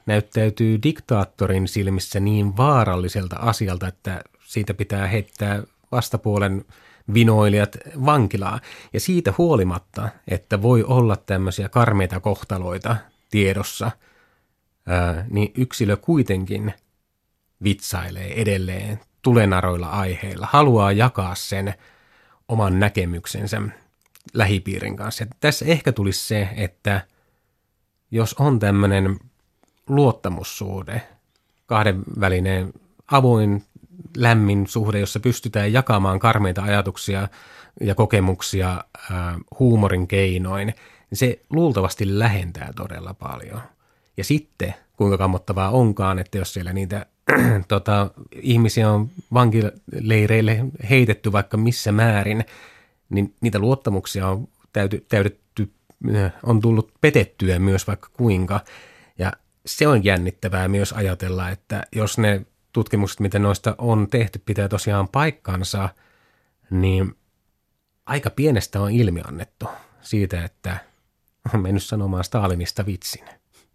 S2: näyttäytyy diktaattorin silmissä niin vaaralliselta asialta, että siitä pitää heittää vastapuolen vinoilijat vankilaa. Ja siitä huolimatta, että voi olla tämmöisiä karmeita kohtaloita tiedossa, niin yksilö kuitenkin vitsailee edelleen tulenaroilla aiheilla, haluaa jakaa sen oman näkemyksensä lähipiirin kanssa. Ja tässä ehkä tulisi se, että jos on tämmöinen luottamussuhde, kahdenvälinen avoin, lämmin suhde, jossa pystytään jakamaan karmeita ajatuksia ja kokemuksia huumorin keinoin, niin se luultavasti lähentää todella paljon. Ja sitten, kuinka kammottavaa onkaan, että jos siellä niitä ihmisiä on vankileireille heitetty vaikka missä määrin, niin niitä luottamuksia on täydetty, on tullut petettyä myös vaikka kuinka. Ja se on jännittävää myös ajatella, että jos ne tutkimukset, mitä noista on tehty, pitää tosiaan paikkansa, niin aika pienestä on ilmi annettu siitä, että on mennyt sanomaan Stalinista vitsin.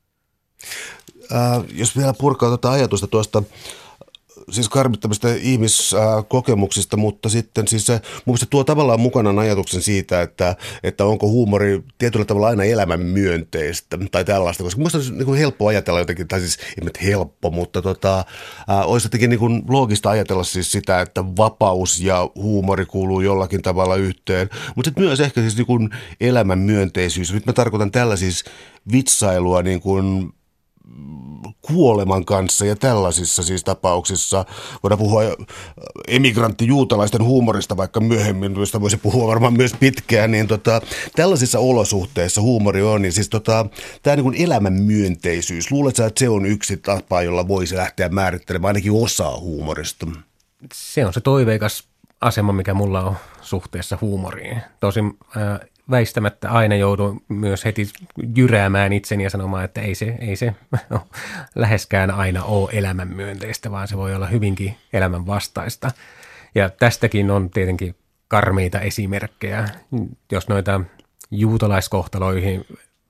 S1: Jos vielä purkaa tuota ajatusta tuosta siis karmittamista ihmiskokemuksista, mutta sitten siis se, mun mielestä tuo tavallaan mukanaan ajatuksen siitä, että onko huumori tietyllä tavalla aina elämän myönteistä tai tällaista, koska musta olisi niin helppo ajatella jotenkin, tai siis ei nyt helppo, mutta olisi jotenkin niin loogista ajatella siis sitä, että vapaus ja huumori kuuluu jollakin tavalla yhteen, mutta sitten myös ehkä siis niin elämän myönteisyys. Nyt mä tarkoitan tällä siis vitsailua niin kuin kuoleman kanssa ja tällaisissa siis tapauksissa. Voidaan puhua emigrantti-juutalaisten huumorista vaikka myöhemmin, josta voisi puhua varmaan myös pitkään, niin tällaisissa olosuhteissa huumori on, niin siis tämä niin kuin elämän myönteisyys, luuletko, että se on yksi tapa, jolla voisi lähteä määrittelemään ainakin osaa huumorista?
S2: Se on se toiveikas asema, mikä mulla on suhteessa huumoriin. Tosin väistämättä aina joudun myös heti jyräämään itseni ja sanomaan, että ei se läheskään aina ole elämänmyönteistä, vaan se voi olla hyvinkin elämän vastaista. Ja tästäkin on tietenkin karmeita esimerkkejä, jos noita juutalaiskohtaloihin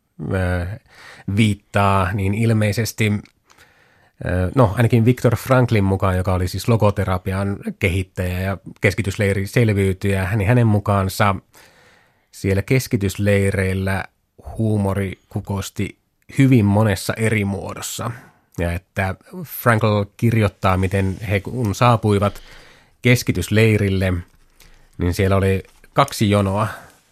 S2: viittaa, niin ilmeisesti, ainakin Viktor Franklin mukaan, joka oli siis logoterapian kehittäjä ja keskitysleiriselviytyjä, niin hänen mukaansa siellä keskitysleireillä huumori kukosti hyvin monessa eri muodossa. Ja että Frankl kirjoittaa, miten he kun saapuivat keskitysleirille, niin siellä oli 2 jonoa.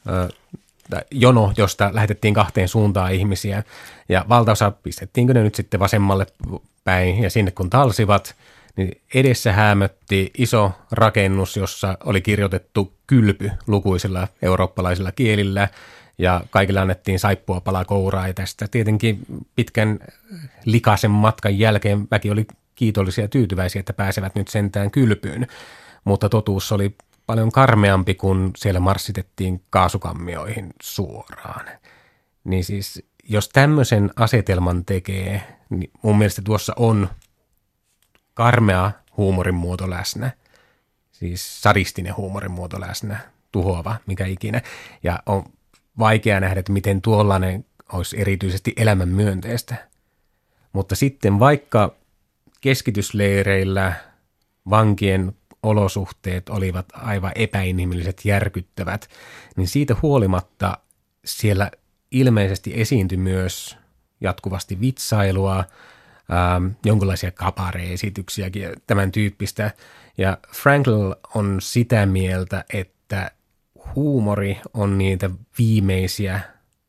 S2: Jono, josta lähetettiin 2 suuntaan ihmisiä. Ja valtaosa pistettiinkö ne nyt sitten vasemmalle päin. Ja sinne kun talsivat, niin edessä häämötti iso rakennus, jossa oli kirjoitettu kylpy lukuisilla eurooppalaisilla kielillä ja kaikille annettiin saippuapala kouraa. Ja tästä tietenkin pitkän likaisen matkan jälkeen väki oli kiitollisia ja tyytyväisiä, että pääsevät nyt sentään kylpyyn. Mutta totuus oli paljon karmeampi, kun siellä marssitettiin kaasukammioihin suoraan. Niin siis jos tämmöisen asetelman tekee, niin mun mielestä tuossa on karmea huumorin muoto läsnä, siis sadistinen huumorin muoto läsnä, tuhoava, mikä ikinä. Ja on vaikea nähdä, että miten tuollainen olisi erityisesti elämänmyönteistä. Mutta sitten vaikka keskitysleireillä vankien olosuhteet olivat aivan epäinhimilliset, järkyttävät, niin siitä huolimatta siellä ilmeisesti esiintyi myös jatkuvasti vitsailua, jonkinlaisia kabaree-esityksiäkin ja tämän tyyppistä. Ja Frankl on sitä mieltä, että huumori on niitä viimeisiä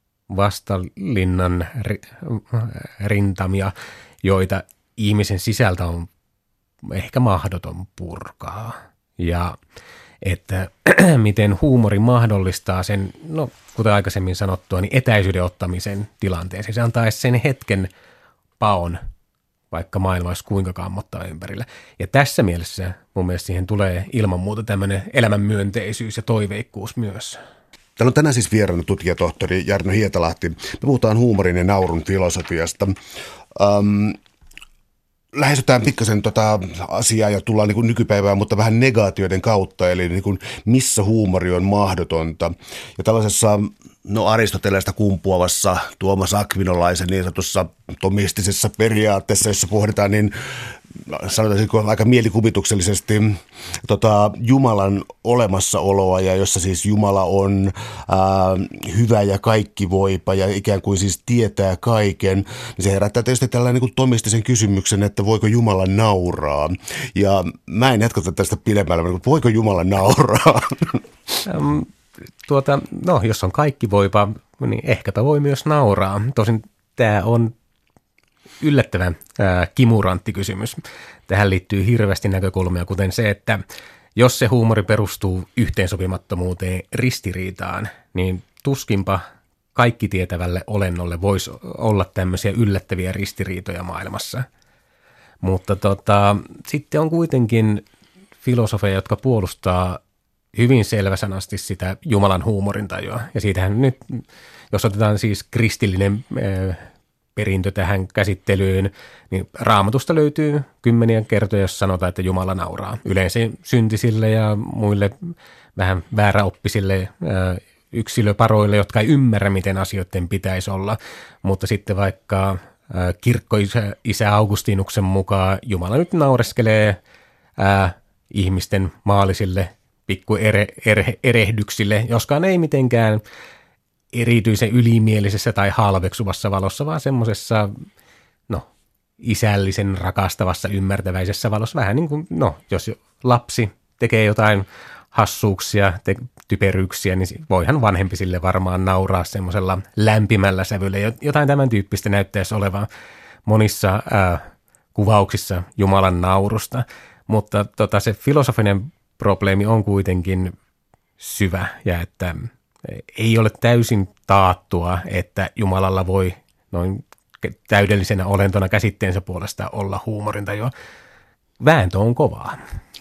S2: vastalinnan rintamia, joita ihmisen sisältä on ehkä mahdoton purkaa. Ja että miten huumori mahdollistaa sen, kuten aikaisemmin sanottua, niin etäisyyden ottamisen tilanteeseen. Se antaa sen hetken paon, vaikka maailma olisi kuinka kammottava ympärillä. Ja tässä mielessä mun mielestä siihen tulee ilman muuta tämmöinen elämänmyönteisyys ja toiveikkuus myös.
S1: Täällä on tänään siis vieraana tutkijatohtori Jarno Hietalahti. Me puhutaan huumorin ja naurun filosofiasta. lähestytään pikkasen asiaa ja tullaan niin kuin nykypäivään, mutta vähän negaatioiden kautta, eli niin kuin missä huumori on mahdotonta. Ja tällaisessa Aristoteleesta kumpuavassa Tuomas Akvinolaisen niin sanotussa tomistisessa periaatteessa, jossa pohditaan, niin sanotaan aika mielikuvituksellisesti Jumalan olemassaoloa, ja jossa siis Jumala on hyvä ja kaikkivoipa ja ikään kuin siis tietää kaiken, niin se herättää tietysti tällainen niin kuin tomistisen kysymyksen, että voiko Jumala nauraa. Ja mä en jatkata tästä pidemmällä, mutta voiko Jumala nauraa?
S2: Jos on kaikkivoipa, niin ehkäpä voi myös nauraa. Tosin tämä on yllättävän kimurantti kysymys. Tähän liittyy hirveästi näkökulmia, kuten se, että jos se huumori perustuu yhteensopimattomuuteen, ristiriitaan, niin tuskinpa kaikki tietävälle olennolle voisi olla tämmöisiä yllättäviä ristiriitoja maailmassa. Mutta sitten on kuitenkin filosofeja, jotka puolustaa hyvin selväsanasti sitä Jumalan huumorintajua. Ja siitähän nyt, jos otetaan siis kristillinen perintö tähän käsittelyyn, niin Raamatusta löytyy kymmeniä kertoja, jos sanotaan, että Jumala nauraa. Yleensä syntisille ja muille vähän vääräoppisille yksilöparoille, jotka ei ymmärrä, miten asioiden pitäisi olla. Mutta sitten vaikka kirkkoisä Augustinuksen mukaan Jumala nyt naureskelee ihmisten maallisille pikku erehdyksille, joskaan ei mitenkään erityisen ylimielisessä tai halveksuvassa valossa, vaan semmoisessa isällisen rakastavassa ymmärtäväisessä valossa. Vähän niin kuin, jos lapsi tekee jotain hassuuksia, typeryyksiä, niin voihan vanhempi sille varmaan nauraa semmoisella lämpimällä sävyllä. Jotain tämän tyyppistä näyttäisi olevan monissa kuvauksissa Jumalan naurusta, mutta se filosofinen probleemi on kuitenkin syvä ja että ei ole täysin taattua, että Jumalalla voi noin täydellisenä olentona käsitteensä puolesta olla huumorintajua. Vääntö on kovaa.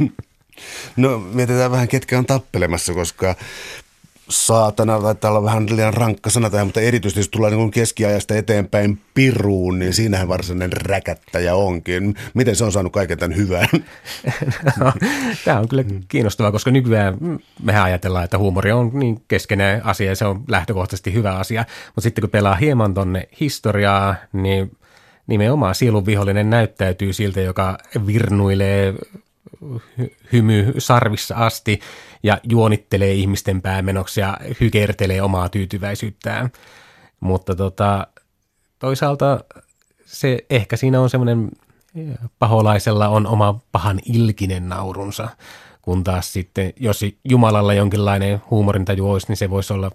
S1: No mietitään vähän, ketkä on tappelemassa, koska saatana taitaa olla vähän liian rankka sana tähän, mutta erityisesti jos tullaan niin keskiajasta eteenpäin piruun, niin siinähän varsinainen räkättäjä onkin. Miten se on saanut kaiken tämän hyvän?
S2: No, tämä on kyllä kiinnostavaa, koska nykyään mehän ajatellaan, että huumori on niin keskeinen asia ja se on lähtökohtaisesti hyvä asia, mutta sitten kun pelaa hieman tonne historiaa, niin nimenomaan sielun vihollinen näyttäytyy siltä, joka virnuilee hymy sarvissa asti ja juonittelee ihmisten päämenoksi ja hykertelee omaa tyytyväisyyttään. Mutta toisaalta se ehkä siinä on semmoinen, paholaisella on oma pahan ilkinen naurunsa, kun taas sitten, jos Jumalalla jonkinlainen huumorintaju olisi, niin se voisi olla,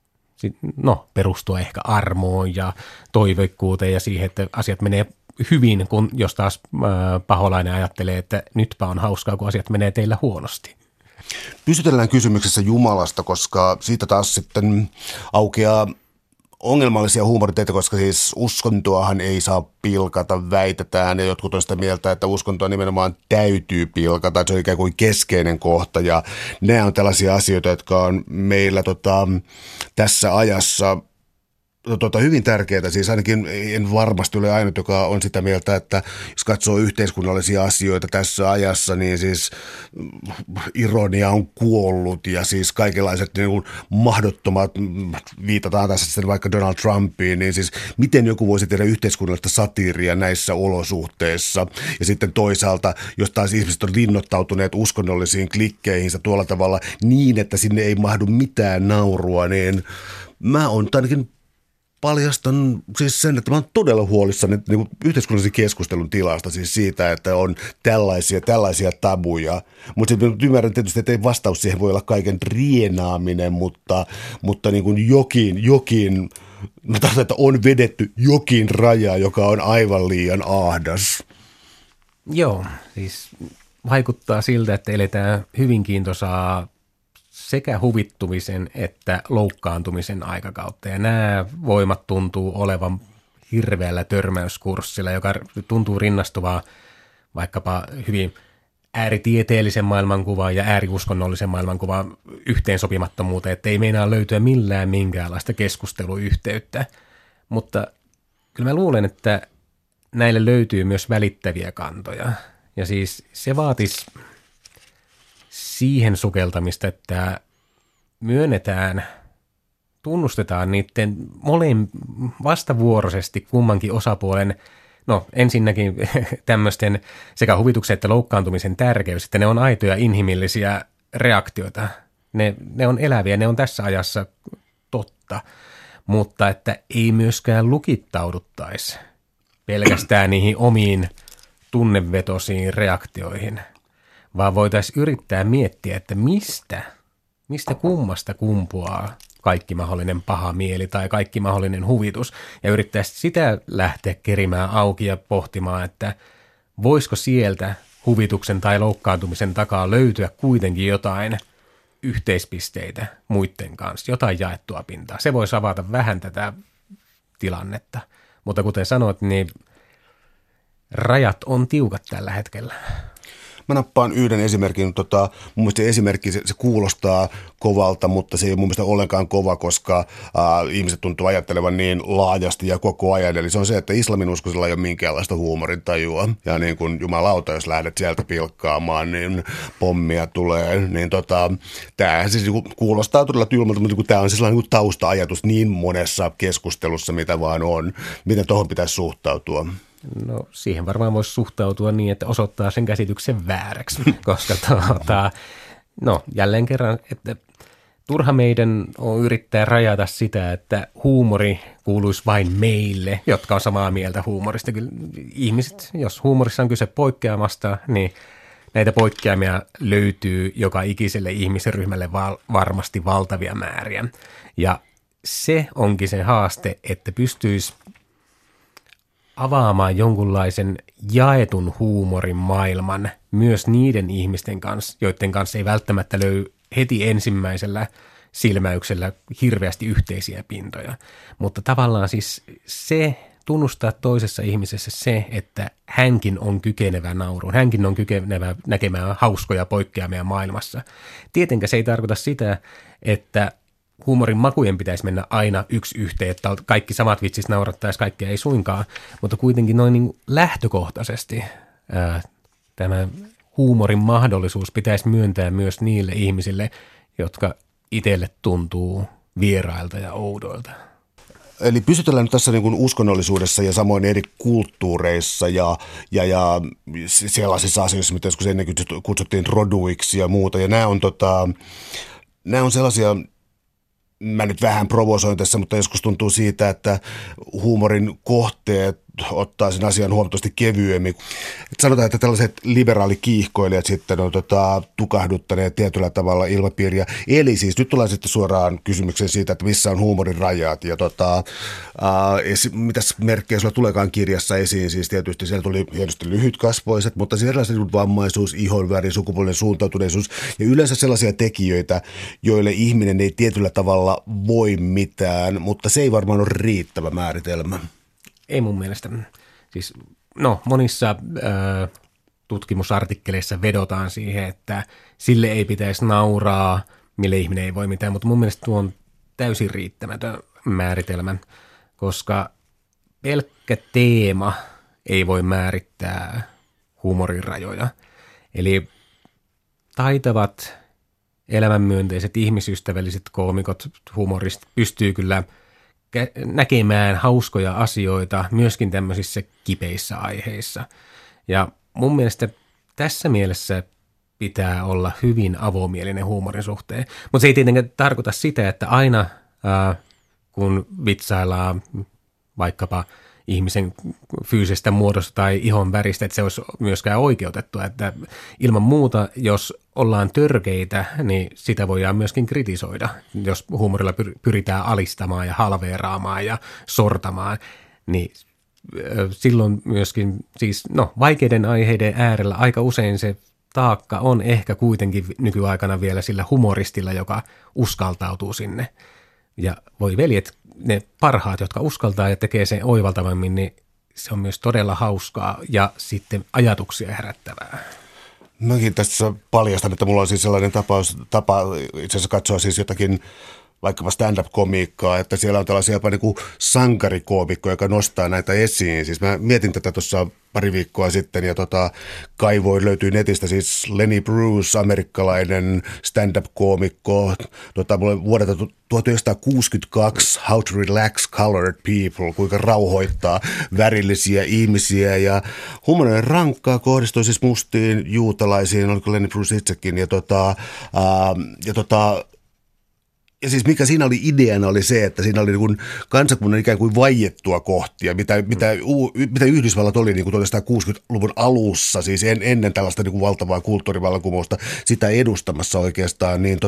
S2: perustua ehkä armoon ja toiveikkuuteen ja siihen, että asiat menee hyvin, kun jos taas paholainen ajattelee, että nytpä on hauskaa, kun asiat menee teillä huonosti.
S1: Pysytellään kysymyksessä Jumalasta, koska siitä taas sitten aukeaa ongelmallisia huumoriteitä, koska siis uskontoahan ei saa pilkata, väitetään, ja jotkut on sitä mieltä, että uskontoa nimenomaan täytyy pilkata, että se on ikään kuin keskeinen kohta, ja nämä on tällaisia asioita, jotka on meillä tässä ajassa hyvin tärkeää, siis ainakin en varmasti ole ainut, joka on sitä mieltä, että jos katsoo yhteiskunnallisia asioita tässä ajassa, niin siis ironia on kuollut ja siis kaikenlaiset niin kuin mahdottomat, viitataan tässä sitten vaikka Donald Trumpiin, niin siis miten joku voisi tehdä yhteiskunnallista satiiria näissä olosuhteissa ja sitten toisaalta, jos taas ihmiset on linnoittautuneet uskonnollisiin klikkeihinsä tuolla tavalla niin, että sinne ei mahdu mitään naurua, niin mä oon ainakin paljastan siis sen, että mä oon todella huolissani niin yhteiskunnallisen keskustelun tilasta, siis siitä, että on tällaisia tabuja. Mutta sitten ymmärrän tietysti, että ei vastaus siihen voi olla kaiken rienaaminen, mutta niin kuin jokin, mä tarkoitan, että on vedetty jokin raja, joka on aivan liian ahdas.
S2: Joo, siis vaikuttaa siltä, että eletään hyvin kiintoisaa sekä huvittumisen että loukkaantumisen aikakautta. Ja nämä voimat tuntuu olevan hirveällä törmäyskurssilla, joka tuntuu rinnastuvaa vaikkapa hyvin ääritieteellisen maailmankuvaan ja ääriuskonnollisen maailmankuvaan yhteensopimattomuuteen, että ei meinaa löytyä minkäänlaista keskusteluyhteyttä. Mutta kyllä mä luulen, että näille löytyy myös välittäviä kantoja. Ja siis se vaatisi siihen sukeltamista, että tunnustetaan niiden vastavuoroisesti kummankin osapuolen, no ensinnäkin tämmöisten sekä huvituksen että loukkaantumisen tärkeys, että ne on aitoja inhimillisiä reaktioita. Ne on eläviä, ne on tässä ajassa totta, mutta että ei myöskään lukittauduttaisi pelkästään niihin omiin tunnevetoisiin reaktioihin, vaan voitaisiin yrittää miettiä, että mistä kummasta kumpuaa kaikki mahdollinen paha mieli tai kaikki mahdollinen huvitus, ja yrittää sitä lähteä kerimään auki ja pohtimaan, että voisiko sieltä huvituksen tai loukkaantumisen takaa löytyä kuitenkin jotain yhteispisteitä muiden kanssa, jotain jaettua pintaa. Se voisi avata vähän tätä tilannetta, mutta kuten sanoit, niin rajat on tiukat tällä hetkellä.
S1: Mä nappaan yhden esimerkin. Mun mielestä esimerkki, se kuulostaa kovalta, mutta se ei ole mun mielestä ollenkaan kova, koska ihmiset tuntuu ajattelevan niin laajasti ja koko ajan. Eli se on se, että islaminuskoisella ei ole minkäänlaista huumorintajua. Ja niin kuin jumalauta, jos lähdet sieltä pilkkaamaan, niin pommia tulee. Niin tämähän siis kuulostaa todella tyylmältä, mutta tämä on sellainen niin tausta-ajatus niin monessa keskustelussa, mitä vaan on. Miten tuohon pitäisi suhtautua?
S2: No siihen varmaan voisi suhtautua niin, että osoittaa sen käsityksen vääräksi, koska jälleen kerran, että turha meidän on yrittää rajata sitä, että huumori kuuluisi vain meille, jotka on samaa mieltä huumorista. Kyllä ihmiset, jos huumorissa on kyse poikkeamasta, niin näitä poikkeamia löytyy joka ikiselle ihmisryhmälle varmasti valtavia määriä. Ja se onkin se haaste, että pystyisi avaamaan jonkunlaisen jaetun huumorin maailman myös niiden ihmisten kanssa, joiden kanssa ei välttämättä löy heti ensimmäisellä silmäyksellä hirveästi yhteisiä pintoja. Mutta tavallaan siis se tunnustaa toisessa ihmisessä se, että hänkin on kykenevä nauruun, hänkin on kykenevä näkemään hauskoja poikkeamia maailmassa. Tietenkään se ei tarkoita sitä, että huumorin makujen pitäisi mennä aina yksi yhteen, että kaikki samat vitsit naurattaisi, kaikkea ei suinkaan, mutta kuitenkin noin niin lähtökohtaisesti tämä huumorin mahdollisuus pitäisi myöntää myös niille ihmisille, jotka itselle tuntuu vierailta ja oudoilta.
S1: Eli pysytellään nyt tässä niin kuin uskonnollisuudessa ja samoin eri kulttuureissa ja sellaisissa asioissa, mitä joskus ennen kutsuttiin roduiksi ja muuta. Ja nämä on sellaisia, mä nyt vähän provosoin tässä, mutta joskus tuntuu siitä, että huumorin kohteet ottaa sen asian huomattavasti kevyemmin. Sanotaan, että tällaiset liberaalikiihkoilijat sitten on tukahduttaneet tietyllä tavalla ilmapiiriä. Eli siis nyt tullaan sitten suoraan kysymykseen siitä, että missä on huumorin rajat. Ja mitäs merkkejä sulla tuleekaan kirjassa esiin? Siis tietysti siellä tuli hienosti lyhytkasvoiset, mutta siis erilaiset vammaisuus, ihonväri, sukupuolinen suuntautuneisuus ja yleensä sellaisia tekijöitä, joille ihminen ei tietyllä tavalla voi mitään, mutta se ei varmaan ole riittävä määritelmä.
S2: Ei mun mielestä. Siis, monissa tutkimusartikkeleissa vedotaan siihen, että sille ei pitäisi nauraa, mille ihminen ei voi mitään, mutta mun mielestä tuo on täysin riittämätön määritelmä, koska pelkkä teema ei voi määrittää huumorin rajoja. Eli taitavat, elämänmyönteiset, ihmisystävälliset koomikot, humoristit pystyy kyllä näkemään hauskoja asioita myöskin tämmöisissä kipeissä aiheissa. Ja mun mielestä tässä mielessä pitää olla hyvin avomielinen huumorin suhteen. Mutta se ei tietenkään tarkoita sitä, että aina kun vitsaillaan vaikkapa ihmisen fyysisestä muodosta tai ihon väristä, että se olisi myöskään oikeutettua. Että ilman muuta, jos ollaan törkeitä, niin sitä voidaan myöskin kritisoida. Jos huumorilla pyritään alistamaan ja halveeraamaan ja sortamaan, niin silloin myöskin siis vaikeiden aiheiden äärellä aika usein se taakka on ehkä kuitenkin nykyaikana vielä sillä humoristilla, joka uskaltautuu sinne. Ja voi veljet, ne parhaat, jotka uskaltaa ja tekee sen oivaltavammin, niin se on myös todella hauskaa ja sitten ajatuksia herättävää.
S1: Mäkin tässä paljastan, että mulla on siis sellainen tapa itse asiassa katsoa siis jotakin vaikkapa stand-up-komiikkaa, että siellä on tällaisia jopa niin kuin sankarikoomikkoja, joka nostaa näitä esiin. Siis mä mietin tätä tuossa pari viikkoa sitten ja kaivoin, löytyy netistä siis Lenny Bruce, amerikkalainen stand-up-koomikko, vuodelta 1962, How to Relax Colored People, kuinka rauhoittaa värillisiä ihmisiä ja humorinen rankkaa kohdistui siis mustiin juutalaisiin, oliko Lenny Bruce itsekin ja siis mikä siinä oli ideana oli se, että siinä oli niin kuin kansakunnan ikään kuin vaiettua kohtia, mitä Yhdysvallat oli niin kuin 1960-luvun alussa, siis ennen tällaista niin kuin valtavaa kulttuurivallankumousta sitä edustamassa oikeastaan, niin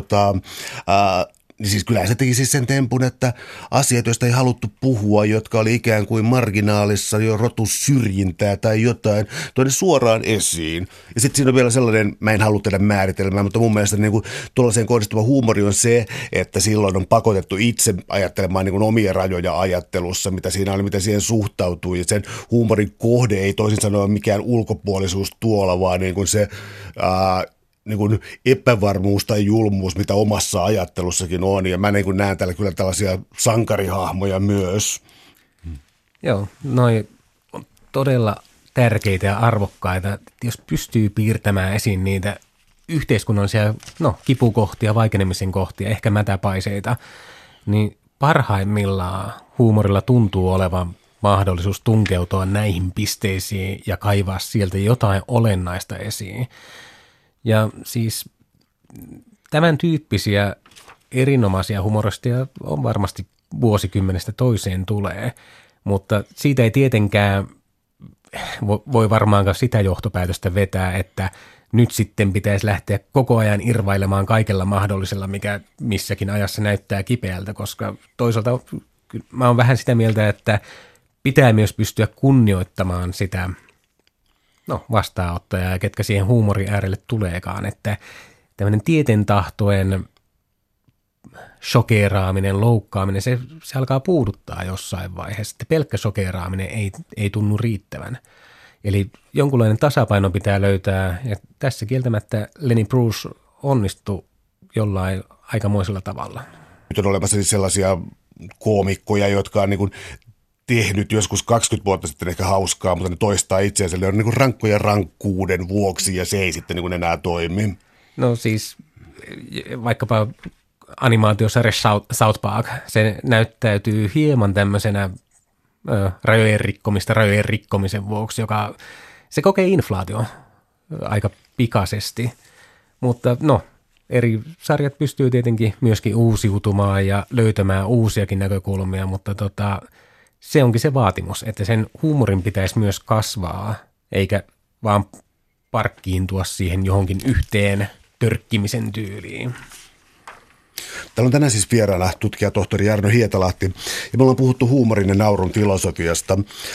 S1: niin siis kyllä se teki siis sen tempun, että asiat, joista ei haluttu puhua, jotka oli ikään kuin marginaalissa, jo rotusyrjintää tai jotain, tuonne suoraan esiin. Ja sitten siinä on vielä sellainen, mä en halua tehdä määritelmää, mutta mun mielestä niin kuin tuollaiseen kohdistuva huumori on se, että silloin on pakotettu itse ajattelemaan niin kuin omia rajoja ajattelussa, mitä siinä oli, miten siihen suhtautuu. Ja sen huumorin kohde ei toisin sanoen mikään ulkopuolisuus tuolla, vaan niin kuin se niin kuin epävarmuus tai julmuus, mitä omassa ajattelussakin on. Ja mä niin kuin näen täällä kyllä tällaisia sankarihahmoja myös.
S2: Joo, noi on todella tärkeitä ja arvokkaita. Jos pystyy piirtämään esiin niitä yhteiskunnallisia kipukohtia, vaikenemisen kohtia, ehkä mätäpaiseita, niin parhaimmillaan huumorilla tuntuu olevan mahdollisuus tunkeutua näihin pisteisiin ja kaivaa sieltä jotain olennaista esiin. Ja siis tämän tyyppisiä erinomaisia humoristeja on varmasti vuosikymmenestä toiseen tulee, mutta siitä ei tietenkään voi varmaankaan sitä johtopäätöstä vetää, että nyt sitten pitäisi lähteä koko ajan irvailemaan kaikella mahdollisella, mikä missäkin ajassa näyttää kipeältä, koska toisaalta mä oon vähän sitä mieltä, että pitää myös pystyä kunnioittamaan sitä vastaanottajaa ja ketkä siihen huumorin äärelle tuleekaan, että tämmöinen tietentahtojen shokeeraaminen, loukkaaminen, se alkaa puuduttaa jossain vaiheessa, että pelkkä shokeeraaminen ei tunnu riittävän. Eli jonkunlainen tasapaino pitää löytää, ja tässä kieltämättä Lenny Bruce onnistui jollain aikamoisella tavalla.
S1: Nyt on olemassa siis sellaisia koomikkoja, jotka on niin kuin tehnyt joskus 20 vuotta sitten ehkä hauskaa, mutta ne toistaa itseänsä. Ne on niin kuin rankkoja rankkuuden vuoksi ja se ei sitten niin kuin enää toimi.
S2: No siis vaikkapa animaatiosarja South Park, se näyttäytyy hieman tämmöisenä rajojen rikkomisen vuoksi, joka se kokee inflaatio aika pikaisesti. Mutta eri sarjat pystyy tietenkin myöskin uusiutumaan ja löytämään uusiakin näkökulmia, mutta se onkin se vaatimus, että sen huumorin pitäisi myös kasvaa, eikä vaan parkkiintua siihen johonkin yhteen törkkimisen tyyliin.
S1: Täällä on tänään siis vieraana tutkija tohtori Jarno Hietalahti, ja me ollaan puhuttu huumorin ja naurun filosofiasta.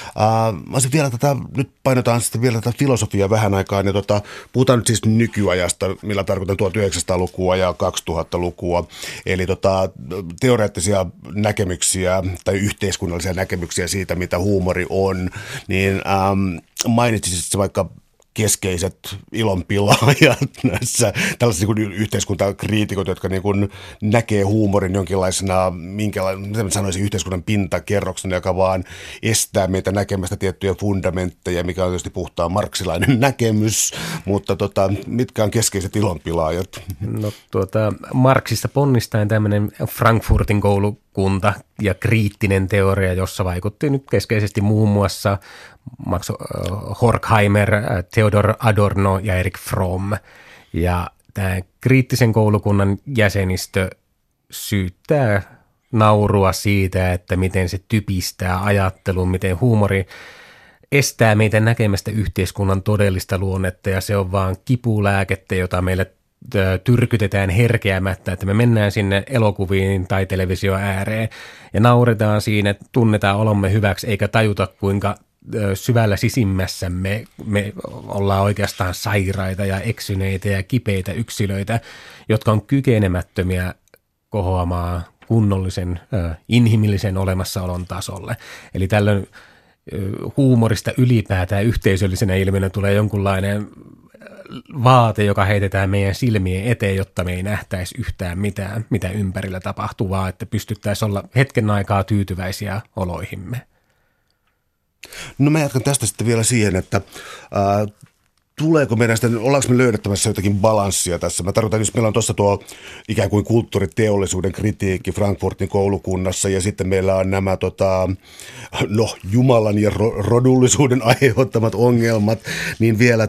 S1: Nyt painotaan sitten vielä tätä filosofiaa vähän aikaa, ja puhutaan nyt siis nykyajasta, millä tarkoitan 1900-lukua ja 2000-lukua, eli teoreettisia näkemyksiä tai yhteiskunnallisia näkemyksiä siitä, mitä huumori on, niin mainitsisit vaikka keskeiset ilonpilaajat näissä tällaiset niin yhteiskuntakriitikot, jotka niin kuin näkee huumorin jonkinlaisena, miten sanoisin, yhteiskunnan pintakerroksena, joka vaan estää meitä näkemästä tiettyjä fundamentteja, mikä on tietysti puhtaan marksilainen näkemys, mutta mitkä on keskeiset ilonpilaajat? No
S2: Marksista ponnistaen tämmöinen Frankfurtin koulukunta ja kriittinen teoria, jossa vaikutti nyt keskeisesti muun muassa Max Horkheimer, Theodor Adorno ja Erich Fromm. Ja tämä kriittisen koulukunnan jäsenistö syyttää naurua siitä, että miten se typistää ajattelun, miten huumori estää meitä näkemästä yhteiskunnan todellista luonnetta, ja se on vaan kipulääkettä, jota meille tyrkytetään herkeämättä, että me mennään sinne elokuviin tai televisio ääreen ja nauretaan siinä, tunnetaan olomme hyväksi eikä tajuta, kuinka syvällä sisimmässämme me ollaan oikeastaan sairaita ja eksyneitä ja kipeitä yksilöitä, jotka on kykenemättömiä kohoamaan kunnollisen inhimillisen olemassaolon tasolle. Eli tällöin huumorista ylipäätään yhteisöllisenä ilmiönä tulee jonkunlainen vaate, joka heitetään meidän silmien eteen, jotta me ei nähtäisi yhtään mitään, mitä ympärillä tapahtuu, vaan että pystyttäisiin olla hetken aikaa tyytyväisiä oloihimme.
S1: No mä jatkan tästä sitten vielä siihen, että tuleeko meidän sitten, ollaanko me löydettämässä jotakin balanssia tässä? Mä tarkoitan, jos meillä on tuossa tuo ikään kuin kulttuuriteollisuuden kritiikki Frankfurtin koulukunnassa ja sitten meillä on nämä Jumalan ja rodullisuuden aiheuttamat ongelmat, niin vielä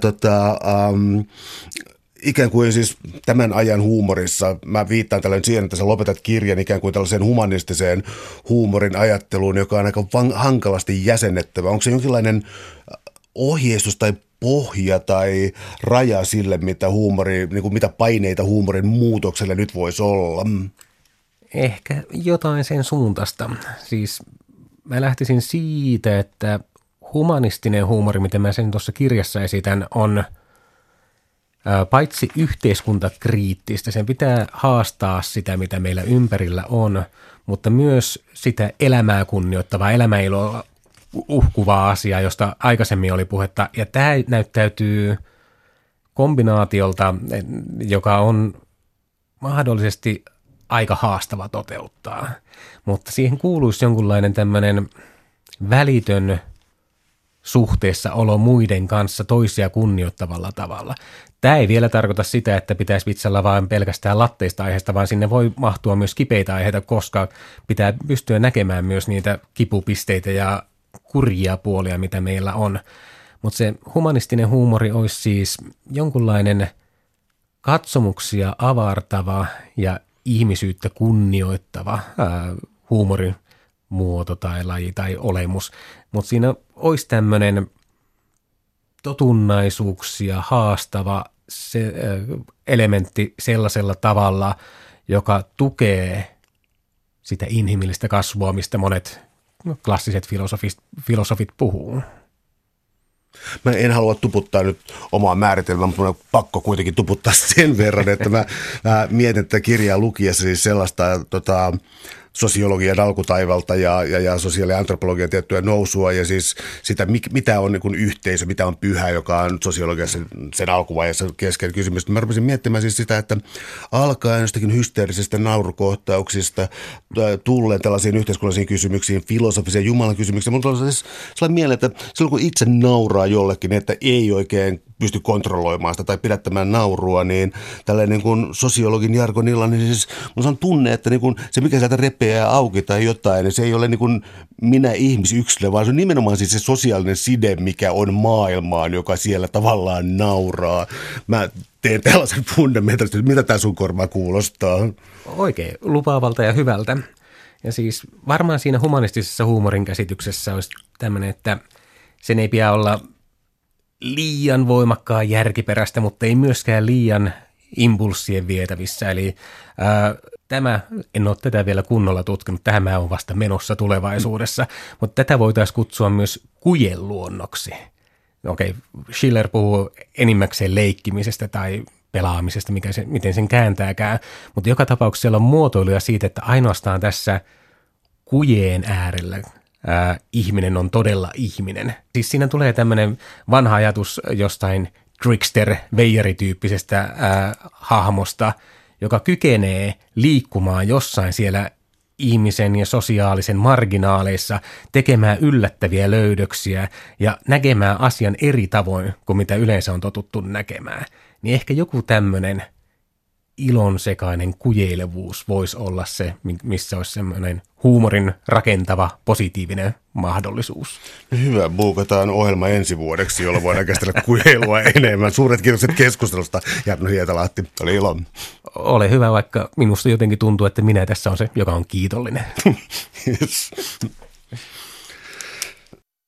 S1: ikään kuin siis tämän ajan huumorissa, mä viittaan tällainen siihen, että sä lopetat kirjan ikään kuin tällaiseen humanistiseen huumorin ajatteluun, joka on aika hankalasti jäsennettävä. Onko se jonkinlainen ohjeistus tai pohja tai raja sille, mitä mitä paineita huumorin muutokselle nyt voisi olla?
S2: Ehkä jotain sen suuntaista. Siis mä lähtisin siitä, että humanistinen huumori, miten mä sen tuossa kirjassa esitän, on paitsi yhteiskuntakriittistä, sen pitää haastaa sitä, mitä meillä ympärillä on, mutta myös sitä elämää kunnioittavaa, elämäiloa uhkuvaa asiaa, josta aikaisemmin oli puhetta. Ja tämä näyttäytyy kombinaatiolta, joka on mahdollisesti aika haastava toteuttaa. Mutta siihen kuuluisi jonkunlainen tämmöinen välitön suhteessa olo muiden kanssa toisia kunnioittavalla tavalla. Tämä ei vielä tarkoita sitä, että pitäisi vitsalla vain pelkästään latteista aiheesta, vaan sinne voi mahtua myös kipeitä aiheita, koska pitää pystyä näkemään myös niitä kipupisteitä ja kurjia puolia, mitä meillä on. Mutta se humanistinen huumori olisi siis jonkunlainen katsomuksia avartava ja ihmisyyttä kunnioittava huumorin muoto tai laji tai olemus. Mutta siinä olisi tämmöinen totunnaisuuksia haastava se, elementti sellaisella tavalla, joka sitä inhimillistä kasvua, mistä monet klassiset filosofit puhuu.
S1: Mä en halua tuputtaa nyt omaa määritelmää, mutta on pakko kuitenkin tuputtaa sen verran, että mä mietin tätä kirjaa lukiessa siis sellaista sosiologian alkutaivalta ja sosiaaliantropologian tiettyä nousua ja siis sitä, mitä on niin kuin yhteisö, mitä on pyhä, joka on sosiologiassa sen alkuvaiheessa keskeinen kysymys. Mä rupesin miettimään siis sitä, että alkaen jostakin hysteerisistä naurukohtauksista tulleen tällaisiin yhteiskunnallisiin kysymyksiin, filosofisiin Jumalan kysymyksiin. Mutta on siis sellainen mieleen, että silloin kun itse nauraa jollekin, että ei oikein pysty kontrolloimaan sitä tai pidättämään naurua, niin tällainen niin kuin sosiologin jargonilla, niin siis mulla on tunne, että niin kuin se mikä sieltä repeää auki tai jotain, niin se ei ole niin kuin minä ihmisyksilö, vaan se on nimenomaan siis se sosiaalinen side, mikä on maailmaan, joka siellä tavallaan nauraa. Mä teen tällaisen fundamentaalisesti, mitä tämä sun korma kuulostaa?
S2: Oikein lupaavalta ja hyvältä. Ja siis varmaan siinä humanistisessa huumorin käsityksessä olisi tämmöinen, että sen ei pidä olla liian voimakkaan järkiperäistä, mutta ei myöskään liian impulssien vietävissä. Eli en ole tätä vielä kunnolla tutkinut, tähän mä oon vasta menossa tulevaisuudessa, mutta tätä voitaisiin kutsua myös kujeluonnoksi. Okei, Schiller puhuu enimmäkseen leikkimisestä tai pelaamisesta, miten sen kääntääkään, mutta joka tapauksessa siellä on muotoiluja siitä, että ainoastaan tässä kujeen äärellä ihminen on todella ihminen. Siis siinä tulee tämmöinen vanha ajatus jostain trickster-veijari-tyyppisestä hahmosta, joka kykenee liikkumaan jossain siellä ihmisen ja sosiaalisen marginaaleissa, tekemään yllättäviä löydöksiä ja näkemään asian eri tavoin kuin mitä yleensä on totuttu näkemään. Niin ehkä joku tämmöinen ilonsekainen kujeilevuus voisi olla se, missä olisi semmoinen huumorin rakentava, positiivinen mahdollisuus.
S1: Hyvä, buukataan ohjelma ensi vuodeksi, jolloin voidaan käsitellä kujeilua enemmän. Suuret kiitokset keskustelusta, Jarno Hietalahti. Oli ilo.
S2: Ole hyvä, vaikka minusta jotenkin tuntuu, että minä tässä on se, joka on kiitollinen.
S1: Yes.